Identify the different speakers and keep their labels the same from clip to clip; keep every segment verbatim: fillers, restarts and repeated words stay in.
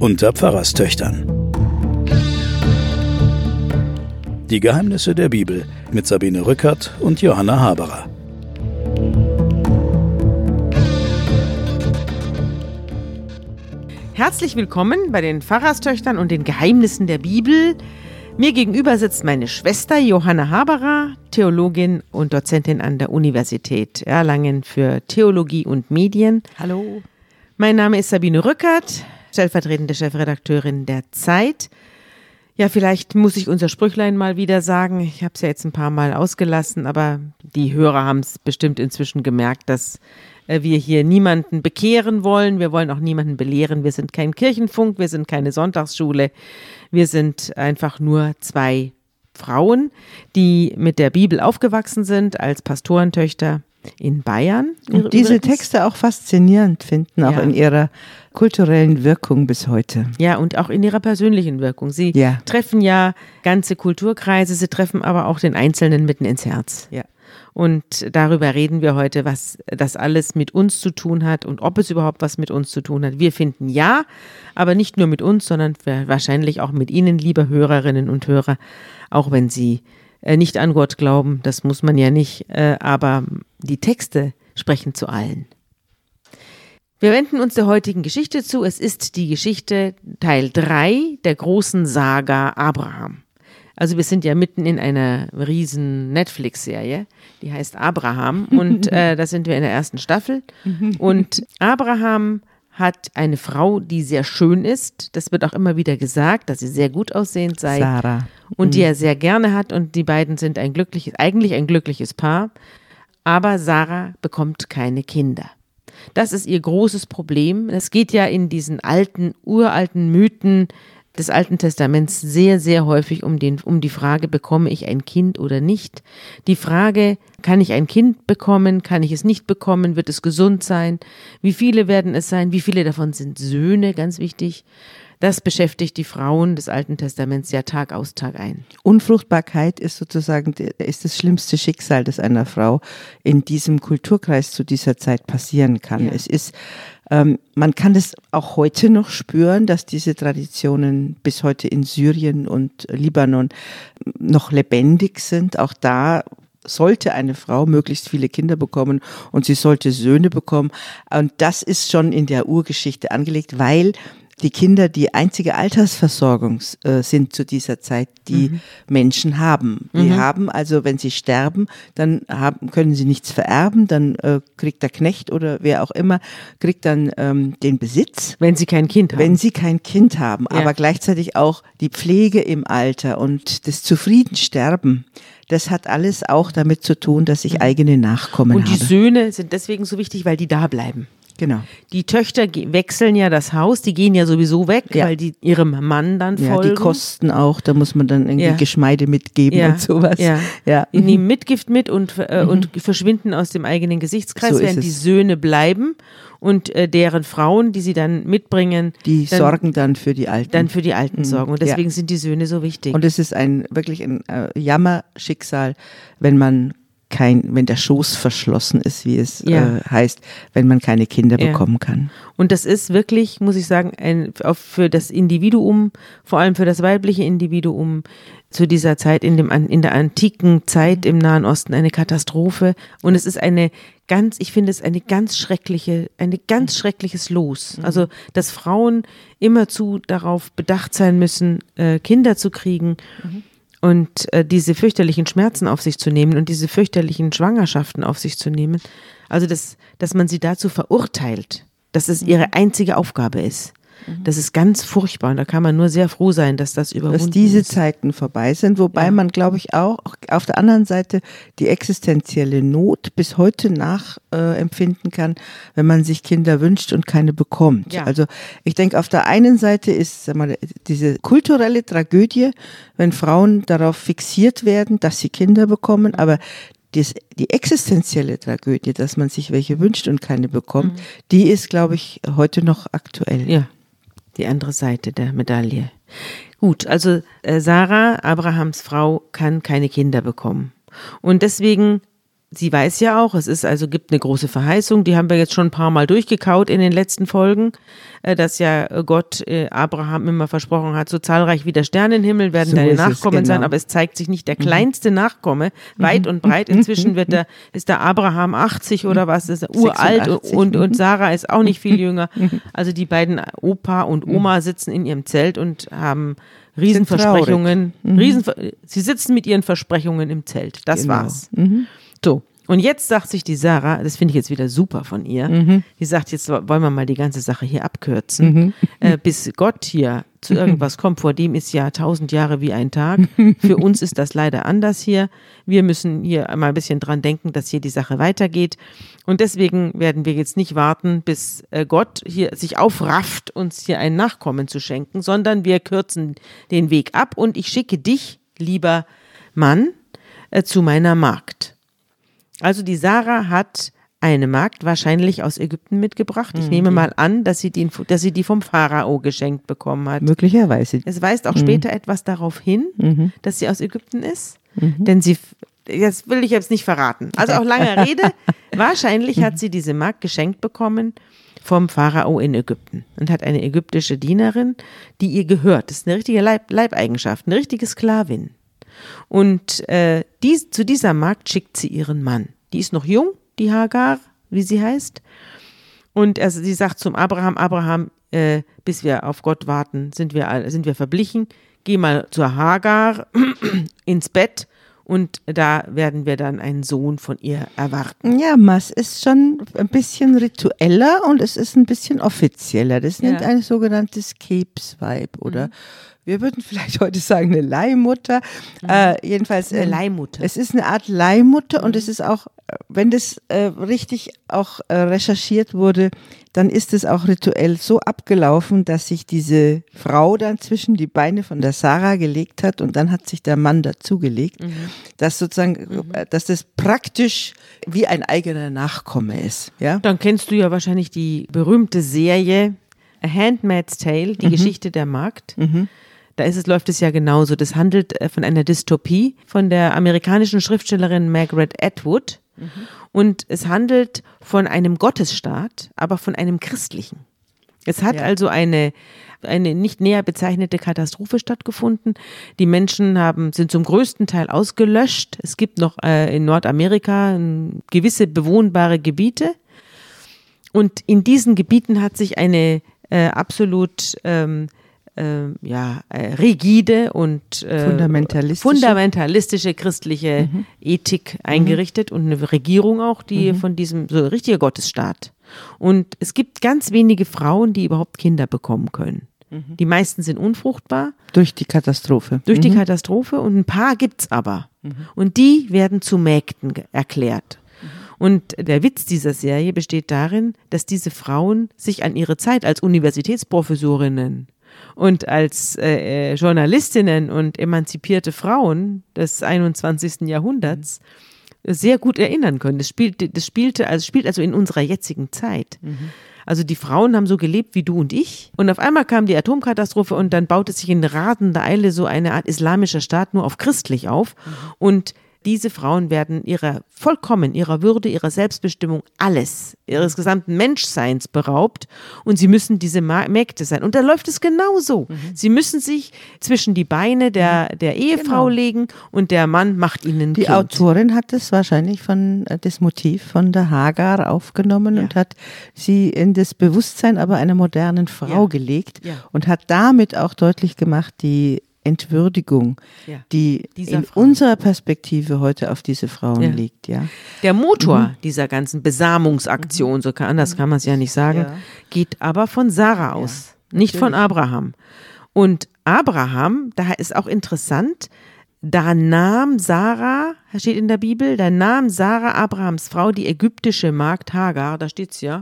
Speaker 1: unter Pfarrerstöchtern. Die Geheimnisse der Bibel mit Sabine Rückert und Johanna Haberer.
Speaker 2: Herzlich willkommen bei den Pfarrerstöchtern und den Geheimnissen der Bibel. Mir gegenüber sitzt meine Schwester Johanna Haberer, Theologin und Dozentin an der Universität Erlangen für Theologie und Medien.
Speaker 3: Hallo.
Speaker 2: Mein Name ist Sabine Rückert, stellvertretende Chefredakteurin der Zeit. Ja, vielleicht muss ich unser Sprüchlein mal wieder sagen. Ich habe es ja jetzt ein paar Mal ausgelassen, aber die Hörer haben es bestimmt inzwischen gemerkt, dass wir hier niemanden bekehren wollen. Wir wollen auch niemanden belehren. Wir sind kein Kirchenfunk, wir sind keine Sonntagsschule. Wir sind einfach nur zwei Frauen, die mit der Bibel aufgewachsen sind als Pastorentöchter in Bayern.
Speaker 3: Und diese Texte auch faszinierend finden, auch ja. in ihrer kulturellen Wirkung bis heute.
Speaker 2: Ja, und auch in ihrer persönlichen Wirkung. Sie
Speaker 3: ja.
Speaker 2: treffen ja ganze Kulturkreise, sie treffen aber auch den Einzelnen mitten ins Herz.
Speaker 3: Ja.
Speaker 2: Und darüber reden wir heute, was das alles mit uns zu tun hat und ob es überhaupt was mit uns zu tun hat. Wir finden ja, aber nicht nur mit uns, sondern wahrscheinlich auch mit Ihnen, liebe Hörerinnen und Hörer, auch wenn Sie äh, nicht an Gott glauben, das muss man ja nicht, äh, aber die Texte sprechen zu allen. Wir wenden uns der heutigen Geschichte zu. Es ist die Geschichte Teil drei der großen Saga Abraham. Also wir sind ja mitten in einer riesen Netflix-Serie, die heißt Abraham und äh, da sind wir in der ersten Staffel und Abraham hat eine Frau, die sehr schön ist, das wird auch immer wieder gesagt, dass sie sehr gut aussehend sei.
Speaker 3: Sarah.
Speaker 2: Und die er sehr gerne hat und die beiden sind ein glückliches, eigentlich ein glückliches Paar, aber Sarah bekommt keine Kinder. Das ist ihr großes Problem. Es geht ja in diesen alten, uralten Mythen des Alten Testaments sehr, sehr häufig um, den, um die Frage, bekomme ich ein Kind oder nicht? Die Frage, kann ich ein Kind bekommen, kann ich es nicht bekommen, wird es gesund sein? Wie viele werden es sein? Wie viele davon sind Söhne, ganz wichtig? Das beschäftigt die Frauen des Alten Testaments ja Tag aus, Tag ein.
Speaker 3: Unfruchtbarkeit ist sozusagen ist das schlimmste Schicksal, das einer Frau in diesem Kulturkreis zu dieser Zeit passieren kann.
Speaker 2: Ja.
Speaker 3: Es ist Ähm, man kann es auch heute noch spüren, dass diese Traditionen bis heute in Syrien und Libanon noch lebendig sind. Auch da sollte eine Frau möglichst viele Kinder bekommen und sie sollte Söhne bekommen. Und das ist schon in der Urgeschichte angelegt, weil die Kinder die einzige Altersversorgung äh, sind zu dieser Zeit, die mhm. Menschen haben. Die mhm. haben also, wenn sie sterben, dann haben, können sie nichts vererben, dann äh, kriegt der Knecht oder wer auch immer, kriegt dann ähm, den Besitz.
Speaker 2: Wenn sie kein Kind haben.
Speaker 3: Wenn sie kein Kind haben,
Speaker 2: ja.
Speaker 3: aber gleichzeitig auch die Pflege im Alter und das Zufriedensterben. Das hat alles auch damit zu tun, dass ich eigene Nachkommen habe.
Speaker 2: Und die
Speaker 3: habe.
Speaker 2: Söhne sind deswegen so wichtig, weil die da bleiben.
Speaker 3: Genau.
Speaker 2: Die Töchter ge- wechseln ja das Haus, die gehen ja sowieso weg, ja. weil die ihrem Mann dann
Speaker 3: ja,
Speaker 2: folgen.
Speaker 3: Die Kosten auch, da muss man dann irgendwie
Speaker 2: ja.
Speaker 3: Geschmeide mitgeben
Speaker 2: ja.
Speaker 3: und sowas.
Speaker 2: Ja.
Speaker 3: Ja.
Speaker 2: Die nehmen Mitgift mit und, äh, mhm. und verschwinden aus dem eigenen Gesichtskreis,
Speaker 3: so
Speaker 2: während die Söhne bleiben und äh, deren Frauen, die sie dann mitbringen,
Speaker 3: die
Speaker 2: dann,
Speaker 3: sorgen dann für die Alten.
Speaker 2: Dann für die Alten mhm. sorgen und deswegen
Speaker 3: ja.
Speaker 2: sind die Söhne so wichtig.
Speaker 3: Und es ist ein wirklich ein äh, Jammerschicksal, wenn man kein, wenn der Schoß verschlossen ist, wie es
Speaker 2: ja.
Speaker 3: äh, heißt, wenn man keine Kinder
Speaker 2: ja.
Speaker 3: bekommen kann.
Speaker 2: Und das ist wirklich, muss ich sagen, ein, auch für das Individuum, vor allem für das weibliche Individuum zu dieser Zeit, in, dem, in der antiken Zeit im Nahen Osten eine Katastrophe. Und es ist eine ganz, ich finde es eine ganz schreckliche, ein ganz schreckliches Los. Also, dass Frauen immerzu darauf bedacht sein müssen, äh, Kinder zu kriegen. Mhm. Und äh, diese fürchterlichen Schmerzen auf sich zu nehmen und diese fürchterlichen Schwangerschaften auf sich zu nehmen. Also, das, dass man sie dazu verurteilt, dass es ihre einzige Aufgabe ist. Das ist ganz furchtbar und da kann man nur sehr froh sein, dass das überwunden ist.
Speaker 3: Dass diese ist. Zeiten vorbei sind, wobei ja. man, glaube ich, auch auf der anderen Seite die existenzielle Not bis heute nachempfinden äh, kann, wenn man sich Kinder wünscht und keine bekommt.
Speaker 2: Ja.
Speaker 3: Also ich denke, auf der einen Seite ist, sag mal, diese kulturelle Tragödie, wenn Frauen darauf fixiert werden, dass sie Kinder bekommen, aber Das, die existenzielle Tragödie, dass man sich welche wünscht und keine bekommt, mhm. die ist, glaube ich, heute noch aktuell.
Speaker 2: Ja, die andere Seite der Medaille. Gut, also äh, Sarah, Abrahams Frau, kann keine Kinder bekommen. Und deswegen sie weiß ja auch, es ist also gibt eine große Verheißung, die haben wir jetzt schon ein paar Mal durchgekaut in den letzten Folgen, dass ja Gott Abraham immer versprochen hat, so zahlreich wie der Sternenhimmel werden
Speaker 3: So
Speaker 2: deine
Speaker 3: ist es,
Speaker 2: Nachkommen sein,
Speaker 3: genau.
Speaker 2: aber es zeigt sich nicht der kleinste Nachkomme, weit und breit. Inzwischen wird der, ist der Abraham achtzig oder was, ist er uralt
Speaker 3: sechsundachtzig,
Speaker 2: und, und
Speaker 3: mhm.
Speaker 2: Sarah ist auch nicht viel jünger. Also die beiden Opa und Oma sitzen in ihrem Zelt und haben Riesenversprechungen.
Speaker 3: Mhm.
Speaker 2: Riesen, sie sitzen mit ihren Versprechungen im Zelt. Das
Speaker 3: Genau.
Speaker 2: war's. So. Und jetzt sagt sich die Sarah, das finde ich jetzt wieder super von ihr, mhm. die sagt, jetzt wollen wir mal die ganze Sache hier abkürzen, mhm. äh, bis Gott hier zu irgendwas kommt, vor dem ist ja tausend Jahre wie ein Tag. Für uns ist das leider anders hier. Wir müssen hier mal ein bisschen dran denken, dass hier die Sache weitergeht. Und deswegen werden wir jetzt nicht warten, bis äh, Gott hier sich aufrafft, uns hier ein Nachkommen zu schenken, sondern wir kürzen den Weg ab und ich schicke dich, lieber Mann, äh, zu meiner Magd. Also die Sarah hat eine Magd wahrscheinlich aus Ägypten mitgebracht. Ich mhm. nehme mal an, dass sie, die, dass sie die vom Pharao geschenkt bekommen hat.
Speaker 3: Möglicherweise.
Speaker 2: Es weist auch
Speaker 3: mhm.
Speaker 2: später etwas darauf hin, mhm. dass sie aus Ägypten ist. Mhm. Denn sie, das will ich jetzt nicht verraten. Also auch lange Rede. Wahrscheinlich hat sie diese Magd geschenkt bekommen vom Pharao in Ägypten und hat eine ägyptische Dienerin, die ihr gehört. Das ist eine richtige Leib, Leibeigenschaft, eine richtige Sklavin. Und äh, dies, zu dieser Magd schickt sie ihren Mann. Die ist noch jung, die Hagar, wie sie heißt. Und also sie sagt zum Abraham, Abraham, äh, bis wir auf Gott warten, sind wir, sind wir verblichen. Geh mal zur Hagar ins Bett und da werden wir dann einen Sohn von ihr erwarten.
Speaker 3: Ja, es ist schon ein bisschen ritueller und es ist ein bisschen offizieller. Das nennt
Speaker 2: Ja.
Speaker 3: ein sogenanntes Kebs-Vibe oder mhm. wir würden vielleicht heute sagen eine Leihmutter. Mhm. Äh, jedenfalls
Speaker 2: eine
Speaker 3: ähm,
Speaker 2: Leihmutter.
Speaker 3: Es ist eine Art Leihmutter mhm. und es ist auch, wenn das äh, richtig auch äh, recherchiert wurde, dann ist es auch rituell so abgelaufen, dass sich diese Frau dann zwischen die Beine von der Sarah gelegt hat und dann hat sich der Mann dazugelegt, mhm. dass sozusagen, mhm. dass das praktisch wie ein eigener Nachkomme ist. Ja?
Speaker 2: Dann kennst du ja wahrscheinlich die berühmte Serie A Handmaid's Tale, die mhm. Geschichte der Magd. Mhm. Da ist es, läuft es ja genauso. Das handelt von einer Dystopie von der amerikanischen Schriftstellerin Margaret Atwood. Mhm. Und es handelt von einem Gottesstaat, aber von einem christlichen. Es hat ja. also eine, eine nicht näher bezeichnete Katastrophe stattgefunden. Die Menschen haben, sind zum größten Teil ausgelöscht. Es gibt noch äh, in Nordamerika äh, gewisse bewohnbare Gebiete. Und in diesen Gebieten hat sich eine äh, absolut ähm, äh, ja, äh, rigide und äh,
Speaker 3: fundamentalistische.
Speaker 2: fundamentalistische christliche mhm. Ethik eingerichtet mhm. und eine Regierung auch, die mhm. von diesem, so ein richtiger Gottesstaat. Und es gibt ganz wenige Frauen, die überhaupt Kinder bekommen können. Mhm. Die meisten sind unfruchtbar.
Speaker 3: Durch die Katastrophe.
Speaker 2: Durch
Speaker 3: mhm.
Speaker 2: die Katastrophe und ein paar gibt's aber. Mhm. Und die werden zu Mägden erklärt. Und der Witz dieser Serie besteht darin, dass diese Frauen sich an ihre Zeit als Universitätsprofessorinnen und als äh, Journalistinnen und emanzipierte Frauen des einundzwanzigsten Jahrhunderts mhm. sehr gut erinnern können. Das spielte, das spielte, also spielt also in unserer jetzigen Zeit. Mhm. Also die Frauen haben so gelebt wie du und ich. Und auf einmal kam die Atomkatastrophe und dann baute sich in rasender Eile so eine Art islamischer Staat nur auf christlich auf. Mhm. Und diese Frauen werden ihrer vollkommen, ihrer Würde, ihrer Selbstbestimmung, alles, ihres gesamten Menschseins beraubt und sie müssen diese Mägde sein. Und da läuft es genauso. Mhm. Sie müssen sich zwischen die Beine der, der Ehefrau genau. legen und der Mann macht ihnen
Speaker 3: Die
Speaker 2: Kind.
Speaker 3: Autorin hat das wahrscheinlich von, das Motiv von der Hagar aufgenommen ja. und hat sie in das Bewusstsein aber einer modernen Frau ja. gelegt ja. und hat damit auch deutlich gemacht, die Entwürdigung, ja. die Dieser in Frau. unserer Perspektive heute auf diese Frauen ja. liegt. Ja.
Speaker 2: Der Motor mhm. dieser ganzen Besamungsaktion, so kann, anders kann man es ja nicht sagen, ja. geht aber von Sarah aus, ja, nicht von Abraham. Und Abraham, da ist auch interessant, da nahm Sarah, da steht in der Bibel, da nahm Sarah, Abrahams Frau, die ägyptische Magd Hagar, da steht's ja,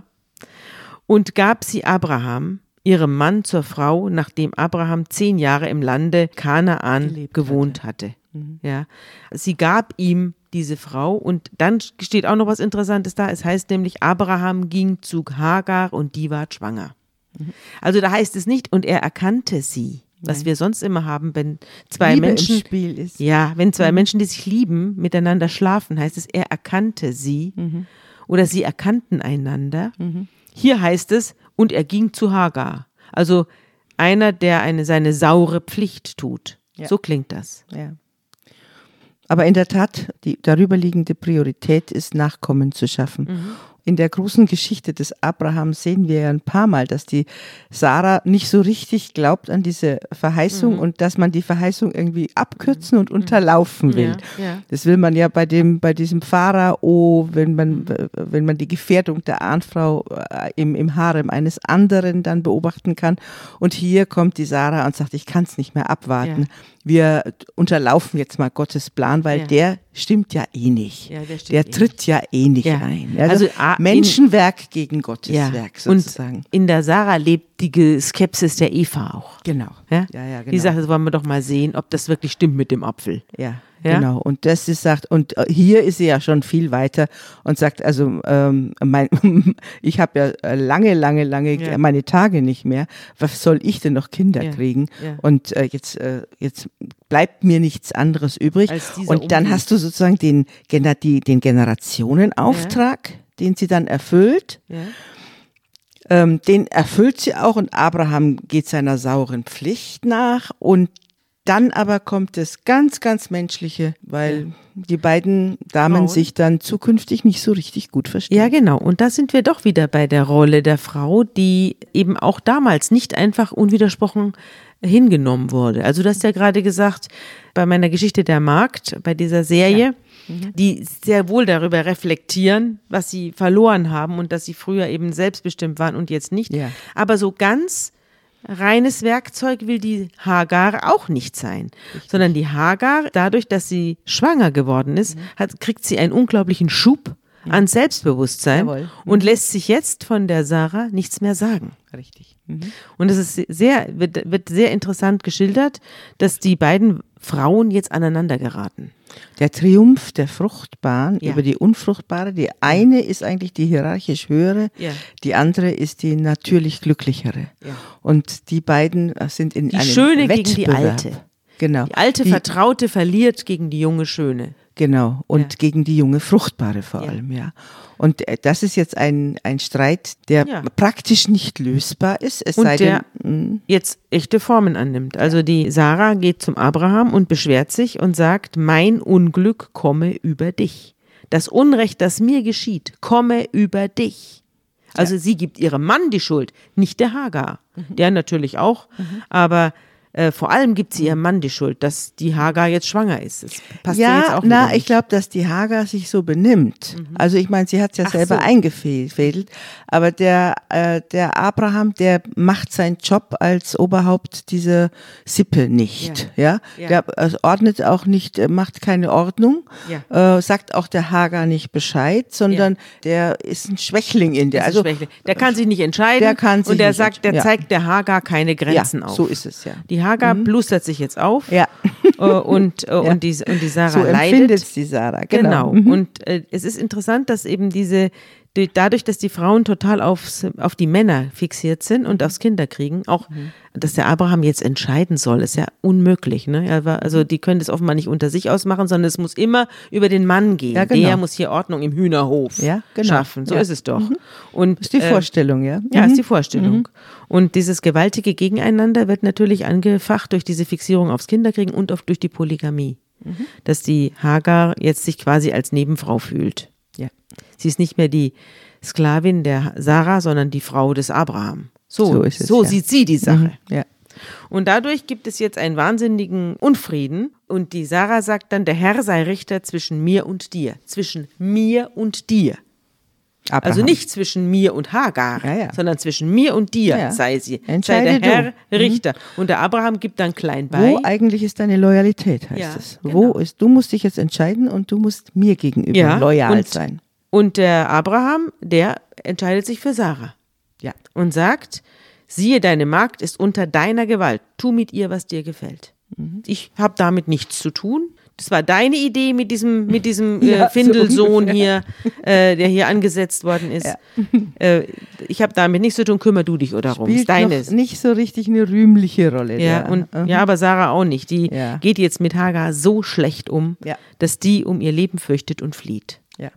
Speaker 2: und gab sie Abraham, ihrem Mann zur Frau, nachdem Abraham zehn Jahre im Lande Kanaan Gelebt gewohnt hatte. hatte. Mhm. Ja. Sie gab ihm diese Frau und dann steht auch noch was Interessantes da. Es heißt nämlich, Abraham ging zu Hagar und die war schwanger. Mhm. Also da heißt es nicht, und er erkannte sie. was
Speaker 3: Nein.
Speaker 2: wir sonst immer haben, wenn zwei
Speaker 3: Liebe
Speaker 2: Menschen,
Speaker 3: im Spiel ist.
Speaker 2: ja, wenn zwei mhm. Menschen, die sich lieben, miteinander schlafen, heißt es, er erkannte sie mhm. oder sie erkannten einander. Mhm. Hier heißt es, und er ging zu Hagar. Also einer, der eine seine saure Pflicht tut. Ja. So klingt das.
Speaker 3: Ja. Aber in der Tat, die darüberliegende Priorität ist, Nachkommen zu schaffen. Mhm. In der großen Geschichte des Abraham sehen wir ja ein paar Mal, dass die Sarah nicht so richtig glaubt an diese Verheißung mhm. und dass man die Verheißung irgendwie abkürzen und unterlaufen will.
Speaker 2: Ja, ja.
Speaker 3: Das will man ja bei dem, bei diesem Pharao, wenn man, wenn man die Gefährdung der Ahnfrau im, im Harem eines anderen dann beobachten kann. Und hier kommt die Sarah und sagt, ich kann es nicht mehr abwarten. Ja. Wir unterlaufen jetzt mal Gottes Plan, weil ja. der stimmt ja eh nicht. Ja, der der eh tritt nicht. ja eh nicht ja. ein. Also, also Menschenwerk in, gegen Gottes ja. Werk sozusagen.
Speaker 2: Und in der Sarah lebt die Skepsis der Eva auch.
Speaker 3: Genau.
Speaker 2: Ja?
Speaker 3: Ja, ja, genau.
Speaker 2: Die sagt, das wollen wir doch mal sehen, ob das wirklich stimmt mit dem Apfel.
Speaker 3: Ja. Ja? Genau, und das ist sagt, und hier ist sie ja schon viel weiter und sagt, also ähm, mein, ich habe ja lange, lange, lange ja. meine Tage nicht mehr. Was soll ich denn noch Kinder ja. kriegen? Ja. Und äh, jetzt, äh, jetzt bleibt mir nichts anderes übrig. Und dann Umweg. hast du sozusagen den, die, den Generationenauftrag, ja. den sie dann erfüllt. Ja. Ähm, den erfüllt sie auch und Abraham geht seiner sauren Pflicht nach und dann aber kommt das ganz, ganz Menschliche, weil ja. die beiden Damen Frauen. sich dann zukünftig nicht so richtig gut verstehen.
Speaker 2: Ja, genau. Und da sind wir doch wieder bei der Rolle der Frau, die eben auch damals nicht einfach unwidersprochen hingenommen wurde. Also du hast ja gerade gesagt, bei meiner Geschichte der Magd, bei dieser Serie, ja. mhm. die sehr wohl darüber reflektieren, was sie verloren haben und dass sie früher eben selbstbestimmt waren und jetzt nicht. Ja. Aber so ganz reines Werkzeug will die Hagar auch nicht sein, Richtig. sondern die Hagar, dadurch, dass sie schwanger geworden ist, mhm. hat, kriegt sie einen unglaublichen Schub mhm. an Selbstbewusstsein mhm. und lässt sich jetzt von der Sarah nichts mehr sagen.
Speaker 3: Richtig. Mhm.
Speaker 2: Und es ist sehr, wird, wird sehr interessant geschildert, dass die beiden Frauen jetzt aneinander geraten.
Speaker 3: Der Triumph der Fruchtbaren
Speaker 2: ja.
Speaker 3: über die Unfruchtbare. Die eine ist eigentlich die hierarchisch höhere,
Speaker 2: ja.
Speaker 3: die andere ist die natürlich glücklichere.
Speaker 2: Ja.
Speaker 3: Und die beiden sind in
Speaker 2: die
Speaker 3: einem
Speaker 2: Schöne
Speaker 3: Wettbewerb.
Speaker 2: Gegen die Alte.
Speaker 3: Genau.
Speaker 2: Die alte
Speaker 3: die,
Speaker 2: Vertraute verliert gegen die junge Schöne.
Speaker 3: Genau, und
Speaker 2: ja.
Speaker 3: gegen die junge Fruchtbare vor
Speaker 2: ja.
Speaker 3: allem, ja. Und das ist jetzt ein, ein Streit, der
Speaker 2: ja.
Speaker 3: praktisch nicht lösbar ist, es
Speaker 2: und
Speaker 3: sei
Speaker 2: der
Speaker 3: denn, mh.
Speaker 2: jetzt echte Formen annimmt. Also die Sarah geht zum Abraham und beschwert sich und sagt, mein Unglück komme über dich. Das Unrecht, das mir geschieht, komme über dich. Also ja. sie gibt ihrem Mann die Schuld, nicht der Hagar. Mhm. Der natürlich auch, mhm. aber Äh, vor allem gibt sie ihrem Mann die Schuld, dass die Hagar jetzt schwanger ist. Das passt ja, jetzt auch
Speaker 3: na, ich glaube, dass die Hagar sich so benimmt. Mhm. Also ich meine, sie hat es ja Ach selber so. eingefädelt, aber der, äh, der Abraham, der macht seinen Job als Oberhaupt dieser Sippe nicht. Ja, ja? ja. Der äh, ordnet auch nicht, äh, macht keine Ordnung, ja. äh, sagt auch der Hagar nicht Bescheid, sondern ja. der ist ein Schwächling in der. Also
Speaker 2: Schwächling. Der kann sich nicht entscheiden
Speaker 3: der kann sich
Speaker 2: und der
Speaker 3: nicht
Speaker 2: sagt, der
Speaker 3: ja.
Speaker 2: zeigt der Hagar keine Grenzen
Speaker 3: ja,
Speaker 2: auf.
Speaker 3: So ist es ja.
Speaker 2: Die Hagar mhm. blustert sich jetzt auf
Speaker 3: ja.
Speaker 2: äh, und, äh, ja. und, die, und die Sarah
Speaker 3: so
Speaker 2: leidet.
Speaker 3: So empfindet die Sarah, genau.
Speaker 2: genau. Mhm. Und äh, es ist interessant, dass eben diese, die, dadurch, dass die Frauen total aufs, auf die Männer fixiert sind und aufs Kinderkriegen, auch, mhm. dass der Abraham jetzt entscheiden soll, ist ja unmöglich. Ne? Also die können das offenbar nicht unter sich ausmachen, sondern es muss immer über den Mann gehen.
Speaker 3: Ja, genau.
Speaker 2: Der muss hier Ordnung im Hühnerhof
Speaker 3: ja, genau.
Speaker 2: schaffen. So
Speaker 3: ja.
Speaker 2: ist es doch.
Speaker 3: Mhm.
Speaker 2: Und,
Speaker 3: ist die
Speaker 2: äh,
Speaker 3: Vorstellung, ja.
Speaker 2: Ja,
Speaker 3: mhm.
Speaker 2: ist die Vorstellung. Mhm. Und dieses gewaltige Gegeneinander wird natürlich angefacht durch diese Fixierung aufs Kinderkriegen und auf, durch die Polygamie. Mhm. Dass die Hagar jetzt sich quasi als Nebenfrau fühlt.
Speaker 3: Ja.
Speaker 2: Sie ist nicht mehr die Sklavin der Sarah, sondern die Frau des Abraham. So,
Speaker 3: so, ist es,
Speaker 2: so
Speaker 3: ja.
Speaker 2: sieht sie die Sache.
Speaker 3: Mhm. Ja.
Speaker 2: Und dadurch gibt es jetzt einen wahnsinnigen Unfrieden. Und die Sarah sagt dann, der Herr sei Richter zwischen mir und dir. Zwischen mir und dir. Abraham. Also nicht zwischen mir und Hagar, ja, ja. sondern zwischen mir und dir ja. sei sie.
Speaker 3: Entscheide
Speaker 2: sei der Herr
Speaker 3: du.
Speaker 2: Richter. Mhm. Und der Abraham gibt dann klein bei.
Speaker 3: Wo eigentlich ist deine Loyalität, heißt
Speaker 2: ja,
Speaker 3: es.
Speaker 2: genau.
Speaker 3: Wo ist, du musst dich jetzt entscheiden und du musst mir gegenüber
Speaker 2: ja,
Speaker 3: loyal
Speaker 2: und,
Speaker 3: sein.
Speaker 2: Und der Abraham, der entscheidet sich für Sarah.
Speaker 3: Ja.
Speaker 2: Und sagt, siehe, deine Magd ist unter deiner Gewalt. Tu mit ihr, was dir gefällt. Mhm. Ich habe damit nichts zu tun. Das war deine Idee mit diesem, mit diesem äh,
Speaker 3: Ja, so
Speaker 2: Findelsohn
Speaker 3: ungefähr.
Speaker 2: hier, äh, der hier angesetzt worden ist.
Speaker 3: Ja.
Speaker 2: Äh, ich habe damit nichts zu tun, kümmere du dich darum.
Speaker 3: Spielt
Speaker 2: Ist deines.
Speaker 3: noch nicht so richtig eine rühmliche Rolle.
Speaker 2: Ja,
Speaker 3: der,
Speaker 2: und,
Speaker 3: mhm.
Speaker 2: ja, aber Sarah auch nicht. Die
Speaker 3: Ja.
Speaker 2: geht jetzt mit Hagar so schlecht um,
Speaker 3: Ja.
Speaker 2: dass die um ihr Leben fürchtet und flieht.
Speaker 3: Ja.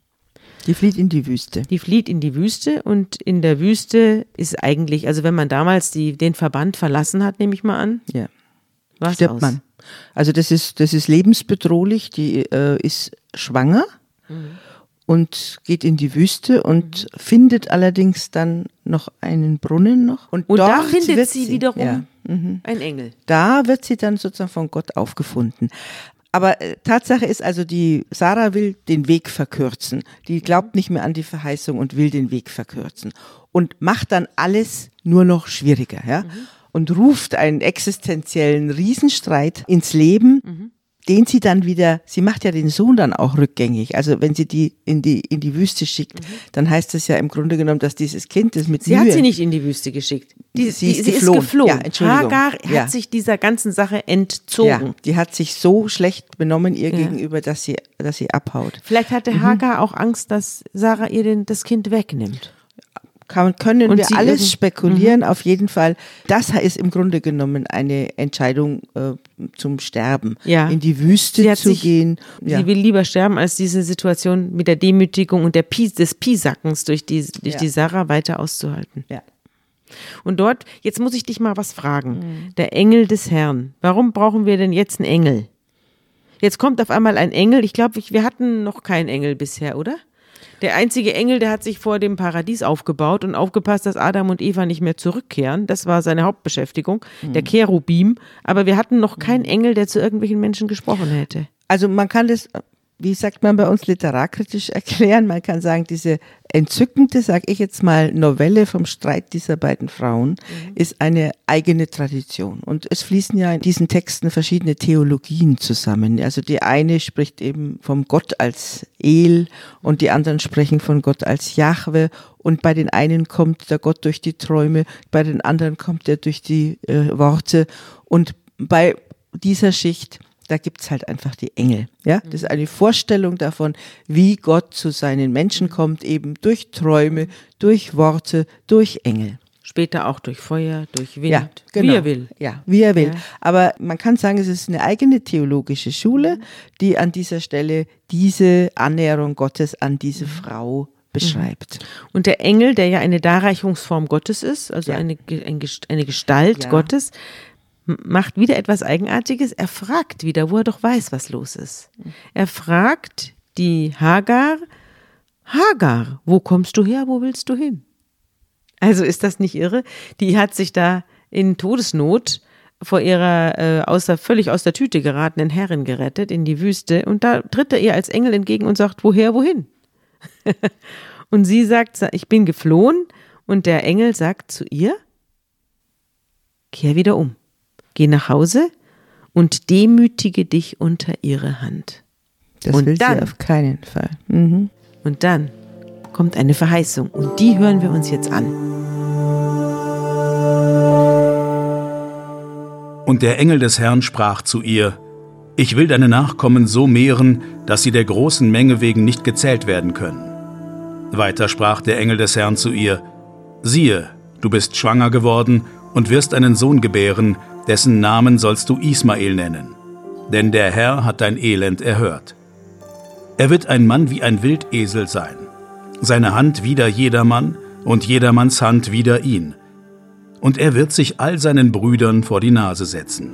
Speaker 3: Die flieht in die Wüste.
Speaker 2: Die flieht in die Wüste und in der Wüste ist eigentlich, also wenn man damals die, den Verband verlassen hat, nehme ich mal an,
Speaker 3: Ja.
Speaker 2: war's
Speaker 3: Stirbt
Speaker 2: aus.
Speaker 3: man. Also das ist, das ist lebensbedrohlich. Die äh, ist schwanger
Speaker 2: Mhm.
Speaker 3: und geht in die Wüste und mhm. findet allerdings dann noch einen Brunnen noch. Und,
Speaker 2: Und da
Speaker 3: dort
Speaker 2: findet
Speaker 3: wird
Speaker 2: sie wiederum
Speaker 3: ja, mhm.
Speaker 2: ein Engel.
Speaker 3: Da wird sie dann sozusagen von Gott aufgefunden. Aber äh, Tatsache ist also, die Sarah will den Weg verkürzen. Die glaubt nicht mehr an die Verheißung und will den Weg verkürzen. Und macht dann alles nur noch schwieriger, ja. Mhm. Und ruft einen existenziellen Riesenstreit ins Leben, mhm. den sie dann wieder, sie macht ja den Sohn dann auch rückgängig. Also wenn sie die in die, in die Wüste schickt, mhm. dann heißt das ja im Grunde genommen, dass dieses Kind, das mit
Speaker 2: Sie
Speaker 3: Mühe,
Speaker 2: hat sie nicht in die Wüste geschickt. Die,
Speaker 3: sie,
Speaker 2: die,
Speaker 3: ist,
Speaker 2: sie
Speaker 3: geflohen.
Speaker 2: ist geflohen.
Speaker 3: Ja, Entschuldigung.
Speaker 2: Hagar
Speaker 3: ja.
Speaker 2: hat sich dieser ganzen Sache entzogen.
Speaker 3: Ja, die hat sich so schlecht benommen ihr
Speaker 2: Ja.
Speaker 3: gegenüber, dass sie, dass sie abhaut.
Speaker 2: Vielleicht hatte
Speaker 3: Mhm.
Speaker 2: Hagar auch Angst, dass Sarah ihr den, das Kind wegnimmt.
Speaker 3: Kann, können
Speaker 2: Und
Speaker 3: wir
Speaker 2: sie
Speaker 3: alles
Speaker 2: irgend-
Speaker 3: spekulieren, auf jeden Fall. Das ist im Grunde genommen eine Entscheidung äh, zum Sterben.
Speaker 2: Ja.
Speaker 3: In die Wüste
Speaker 2: Sie hat
Speaker 3: zu
Speaker 2: sich-
Speaker 3: gehen. Ja.
Speaker 2: Sie will lieber sterben, als diese Situation mit der Demütigung und der Pie, des Piesackens durch die, durch
Speaker 3: Ja.
Speaker 2: die Sarah weiter auszuhalten.
Speaker 3: Ja.
Speaker 2: Und dort, jetzt muss ich dich mal was fragen.
Speaker 3: Mhm.
Speaker 2: Der Engel des Herrn. Warum brauchen wir denn jetzt einen Engel? Jetzt kommt auf einmal ein Engel. Ich glaube, wir hatten noch keinen Engel bisher, oder? Der einzige Engel, der hat sich vor dem Paradies aufgebaut und aufgepasst, dass Adam und Eva nicht mehr zurückkehren. Das war seine Hauptbeschäftigung,
Speaker 3: Mhm.
Speaker 2: der Cherubim. Aber wir hatten noch keinen Engel, der zu irgendwelchen Menschen gesprochen hätte.
Speaker 3: Also man kann das, wie sagt man bei uns, literarkritisch erklären. Man kann sagen, diese entzückende, sage ich jetzt mal, Novelle vom Streit dieser beiden Frauen mhm. ist eine eigene Tradition. Und es fließen ja in diesen Texten verschiedene Theologien zusammen. Also die eine spricht eben vom Gott als El und die anderen sprechen von Gott als Jahwe. Und bei den einen kommt der Gott durch die Träume, bei den anderen kommt er durch die äh, Worte. Und bei dieser Schicht, da gibt's halt einfach die Engel. Ja, das ist eine Vorstellung davon, wie Gott zu seinen Menschen kommt, eben durch Träume, durch Worte, durch Engel.
Speaker 2: Später auch durch Feuer, durch Wind,
Speaker 3: Ja, genau.
Speaker 2: wie er will.
Speaker 3: Ja, wie er will.
Speaker 2: Ja.
Speaker 3: Aber man kann sagen, es ist eine eigene theologische Schule, die an dieser Stelle diese Annäherung Gottes an diese Frau beschreibt.
Speaker 2: Und der Engel, der ja eine Darreichungsform Gottes ist, also
Speaker 3: Ja.
Speaker 2: eine, Ge- ein Gest- eine Gestalt
Speaker 3: Ja.
Speaker 2: Gottes, m- macht wieder etwas Eigenartiges. Er fragt wieder, wo er doch weiß, was los ist. Er fragt die Hagar, Hagar, wo kommst du her, wo willst du hin? Also ist das nicht irre? Die hat sich da in Todesnot vor ihrer äh, außer, völlig aus der Tüte geratenen Herrin gerettet in die Wüste und da tritt er ihr als Engel entgegen und sagt, woher, wohin? Und sie sagt, ich bin geflohen und der Engel sagt zu ihr, kehr wieder um, geh nach Hause und demütige dich unter ihre Hand.
Speaker 3: Das
Speaker 2: Und
Speaker 3: will
Speaker 2: dann-
Speaker 3: sie auf keinen Fall. Mhm.
Speaker 2: Und dann kommt eine Verheißung und die hören wir uns jetzt an.
Speaker 1: Und der Engel des Herrn sprach zu ihr: Ich will deine Nachkommen so mehren, dass sie der großen Menge wegen nicht gezählt werden können. Weiter sprach der Engel des Herrn zu ihr: Siehe, du bist schwanger geworden und wirst einen Sohn gebären, dessen Namen sollst du Ismael nennen. Denn der Herr hat dein Elend erhört. Er wird ein Mann wie ein Wildesel sein, seine Hand wider jedermann und jedermanns Hand wider ihn. Und er wird sich all seinen Brüdern vor die Nase setzen.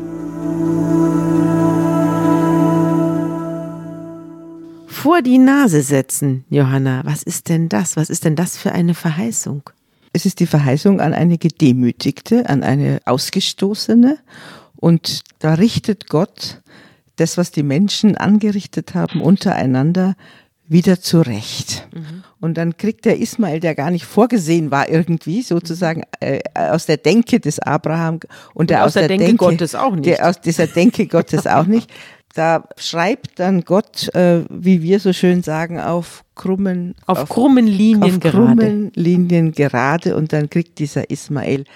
Speaker 2: Vor die Nase setzen, Johanna, was ist denn das? Was ist denn das für eine Verheißung?
Speaker 3: Es ist die Verheißung an eine Gedemütigte, an eine Ausgestoßene. Und da richtet Gott das, was die Menschen angerichtet haben, untereinander wieder zurecht. Mhm. Und dann kriegt der Ismael, der gar nicht vorgesehen war irgendwie, sozusagen äh, aus der Denke des Abraham und der
Speaker 2: Und
Speaker 3: aus der,
Speaker 2: Denke,
Speaker 3: Denke
Speaker 2: Gottes auch nicht.
Speaker 3: Der aus dieser Denke Gottes auch nicht. Da schreibt dann Gott, äh, wie wir so schön sagen, auf krummen,
Speaker 2: Auf, krummen Linien
Speaker 3: auf
Speaker 2: gerade.
Speaker 3: krummen Linien gerade und dann kriegt dieser Ismael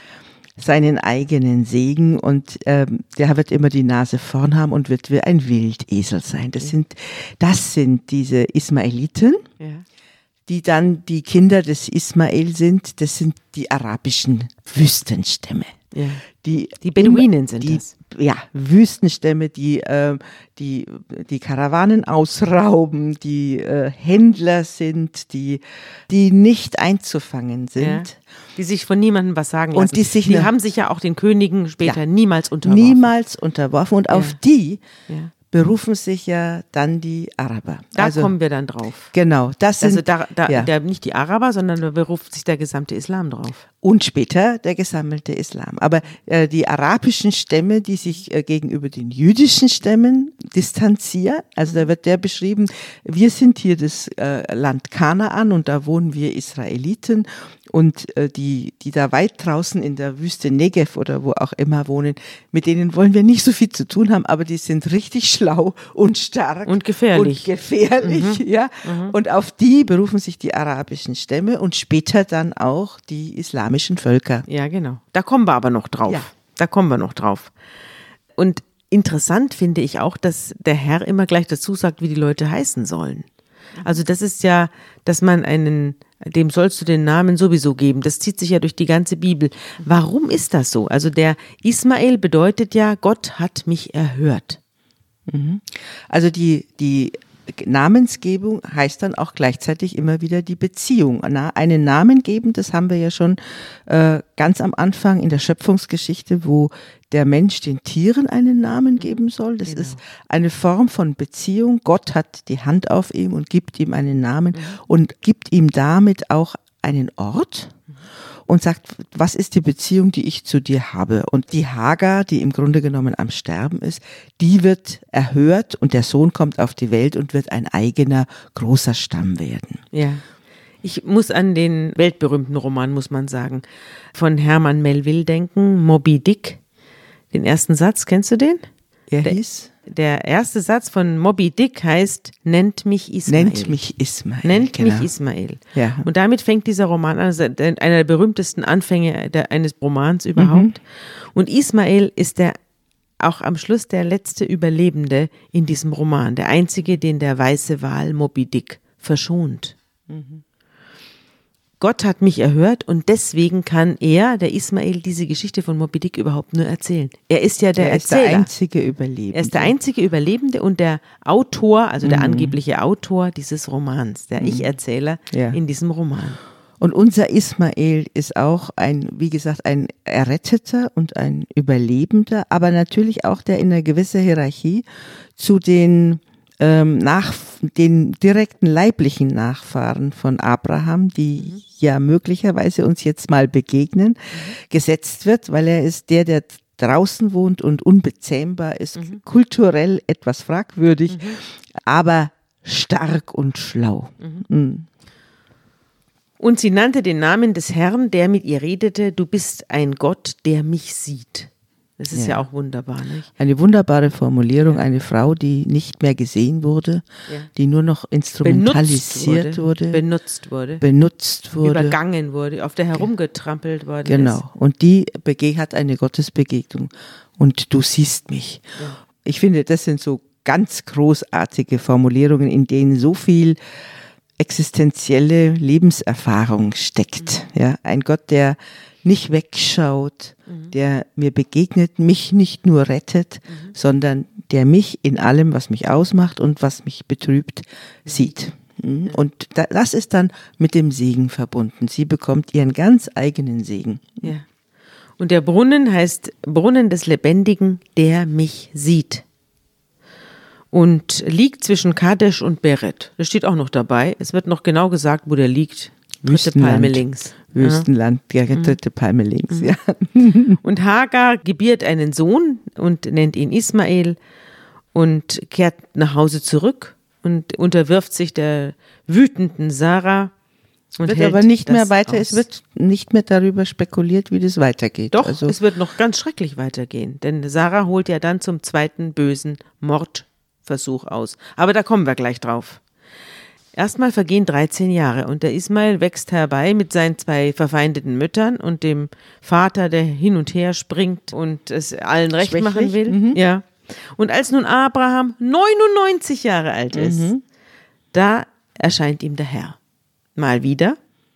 Speaker 3: seinen eigenen Segen und ähm, der wird immer die Nase vorn haben und wird wie ein Wildesel sein. Das sind, das sind diese Ismaeliten, ja. die dann die Kinder des Ismael sind. Das sind die arabischen Wüstenstämme.
Speaker 2: Ja.
Speaker 3: Die,
Speaker 2: die Beduinen sind
Speaker 3: die,
Speaker 2: das.
Speaker 3: Ja, Wüstenstämme, die, äh, die die Karawanen ausrauben, die äh, Händler sind, die, die nicht einzufangen sind. Ja.
Speaker 2: Die sich von niemandem was sagen lassen.
Speaker 3: Und die sich
Speaker 2: die
Speaker 3: ne,
Speaker 2: haben sich ja auch den Königen später
Speaker 3: ja,
Speaker 2: niemals unterworfen.
Speaker 3: Niemals unterworfen. Und ja. auf die
Speaker 2: ja.
Speaker 3: berufen sich ja dann die Araber.
Speaker 2: Da
Speaker 3: also,
Speaker 2: kommen wir dann drauf.
Speaker 3: Genau. Das sind,
Speaker 2: also da, da,
Speaker 3: ja.
Speaker 2: der, nicht die Araber, sondern da beruft sich der gesamte Islam drauf.
Speaker 3: Und später der gesammelte Islam. Aber äh, die arabischen Stämme, die sich äh, gegenüber den jüdischen Stämmen distanzieren, also da wird der beschrieben, wir sind hier das äh, Land Kanaan und da wohnen wir Israeliten und äh, die, die da weit draußen in der Wüste Negev oder wo auch immer wohnen, mit denen wollen wir nicht so viel zu tun haben, aber die sind richtig schlau und stark.
Speaker 2: Und gefährlich.
Speaker 3: Und gefährlich, mhm. ja. Mhm. Und auf die berufen sich die arabischen Stämme und später dann auch die islamischen Völker.
Speaker 2: Ja, genau. Da kommen wir aber noch drauf.
Speaker 3: Ja.
Speaker 2: Da kommen wir noch drauf. Und interessant finde ich auch, dass der Herr immer gleich dazu sagt, wie die Leute heißen sollen. Also das ist ja, dass man einen, dem sollst du den Namen sowieso geben. Das zieht sich ja durch die ganze Bibel. Warum ist das so? Also der Ismael bedeutet ja, Gott hat mich erhört.
Speaker 3: Also die, die Namensgebung heißt dann auch gleichzeitig immer wieder die Beziehung. Einen Namen geben, das haben wir ja schon äh, ganz am Anfang in der Schöpfungsgeschichte, wo der Mensch den Tieren einen Namen geben soll. Das genau. ist eine Form von Beziehung. Gott hat die Hand auf ihm und gibt ihm einen Namen mhm. und gibt ihm damit auch einen Ort. Und sagt, was ist die Beziehung, die ich zu dir habe? Und die Hagar, die im Grunde genommen am Sterben ist, die wird erhört und der Sohn kommt auf die Welt und wird ein eigener großer Stamm werden.
Speaker 2: Ja. Ich muss an den weltberühmten Roman, muss man sagen, von Herman Melville denken, Moby Dick. Den ersten Satz, kennst du den?
Speaker 3: Er
Speaker 2: der,
Speaker 3: hieß?
Speaker 2: Der erste Satz von Moby Dick heißt, nennt mich Ismael.
Speaker 3: Nennt mich Ismael.
Speaker 2: Nennt
Speaker 3: genau.
Speaker 2: mich Ismael.
Speaker 3: Ja.
Speaker 2: Und damit fängt dieser Roman an, also einer der berühmtesten Anfänge der, eines Romans überhaupt. Mhm. Und Ismael ist der auch am Schluss der letzte Überlebende in diesem Roman, der einzige, den der weiße Wal Moby Dick verschont. Mhm. Gott hat mich erhört und deswegen kann er, der Ismael, diese Geschichte von Moby Dick überhaupt nur erzählen. Er ist ja der
Speaker 3: er ist
Speaker 2: Erzähler.
Speaker 3: der einzige Überlebende.
Speaker 2: Er ist der einzige Überlebende und der Autor, also der mhm. angebliche Autor dieses Romans, der mhm. Ich-Erzähler ja. in diesem Roman.
Speaker 3: Und unser Ismael ist auch ein, wie gesagt, ein Erretteter und ein Überlebender, aber natürlich auch der in einer gewissen Hierarchie zu den ähm, nach den direkten leiblichen Nachfahren von Abraham, die mhm. ja möglicherweise uns jetzt mal begegnen, mhm. gesetzt wird, weil er ist der, der draußen wohnt und unbezähmbar ist, mhm. kulturell etwas fragwürdig, mhm. aber stark und schlau. Mhm. Mhm.
Speaker 2: Und sie nannte den Namen des Herrn, der mit ihr redete, du bist ein Gott, der mich sieht. Das ist ja, ja auch wunderbar, nicht?
Speaker 3: Eine wunderbare Formulierung, ja. Eine Frau, die nicht mehr gesehen wurde, ja. die nur noch instrumentalisiert
Speaker 2: wurde,
Speaker 3: wurde,
Speaker 2: benutzt wurde,
Speaker 3: benutzt wurde,
Speaker 2: übergangen wurde, auf der herumgetrampelt worden
Speaker 3: genau.
Speaker 2: ist.
Speaker 3: Genau, und die bege- hat eine Gottesbegegnung und du siehst mich. Ja. Ich finde, das sind so ganz großartige Formulierungen, in denen so viel existenzielle Lebenserfahrung steckt. Mhm. Ja, ein Gott, der nicht wegschaut, mhm. der mir begegnet, mich nicht nur rettet, mhm. sondern der mich in allem, was mich ausmacht und was mich betrübt, sieht. Mhm. Und das ist dann mit dem Segen verbunden. Sie bekommt ihren ganz eigenen Segen.
Speaker 2: Ja. Und der Brunnen heißt Brunnen des Lebendigen, der mich sieht. Und liegt zwischen Kadesh und Beret. Das steht auch noch dabei. Es wird noch genau gesagt, wo der liegt. Dritte Palme links.
Speaker 3: Wüstenland, ja, dritte Palme links,
Speaker 2: mhm.
Speaker 3: ja.
Speaker 2: Und Hagar gebiert einen Sohn und nennt ihn Ismael und kehrt nach Hause zurück und unterwirft sich der wütenden Sarah. Und
Speaker 3: wird
Speaker 2: hält
Speaker 3: aber nicht mehr weiter,
Speaker 2: aus.
Speaker 3: Es wird nicht mehr darüber spekuliert, wie das weitergeht.
Speaker 2: Doch,
Speaker 3: also
Speaker 2: es wird noch ganz schrecklich weitergehen, denn Sarah holt ja dann zum zweiten bösen Mordversuch aus. Aber da kommen wir gleich drauf. Erstmal vergehen dreizehn Jahre und der Ismael wächst herbei mit seinen zwei verfeindeten Müttern und dem Vater, der hin und her springt und es allen recht
Speaker 3: Schwächlich.
Speaker 2: machen will.
Speaker 3: Mhm.
Speaker 2: Ja. Und als nun Abraham neunundneunzig Jahre alt ist, mhm. da erscheint ihm der Herr mal wieder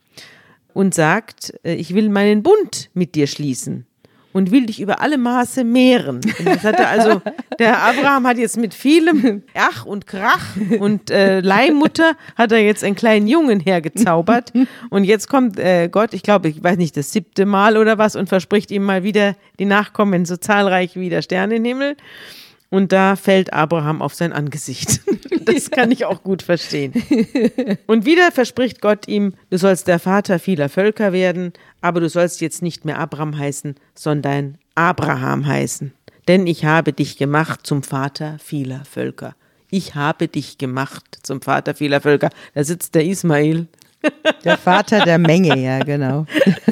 Speaker 2: und sagt, ich will meinen Bund mit dir schließen und will dich über alle Maße mehren. Und das hat er also, der Abraham hat jetzt mit vielem Ach und Krach und äh, Leihmutter hat er jetzt einen kleinen Jungen hergezaubert. Und jetzt kommt äh, Gott, ich glaube, ich weiß nicht, das siebte Mal oder was und verspricht ihm mal wieder die Nachkommen so zahlreich wie der Sterne im Himmel. Und da fällt Abraham auf sein Angesicht. Das kann ich auch gut verstehen. Und wieder verspricht Gott ihm, du sollst der Vater vieler Völker werden, aber du sollst jetzt nicht mehr Abram heißen, sondern Abraham heißen. Denn ich habe dich gemacht zum Vater vieler Völker. Ich habe dich gemacht zum Vater vieler Völker. Da sitzt der Ismael.
Speaker 3: Der Vater der Menge, ja, genau.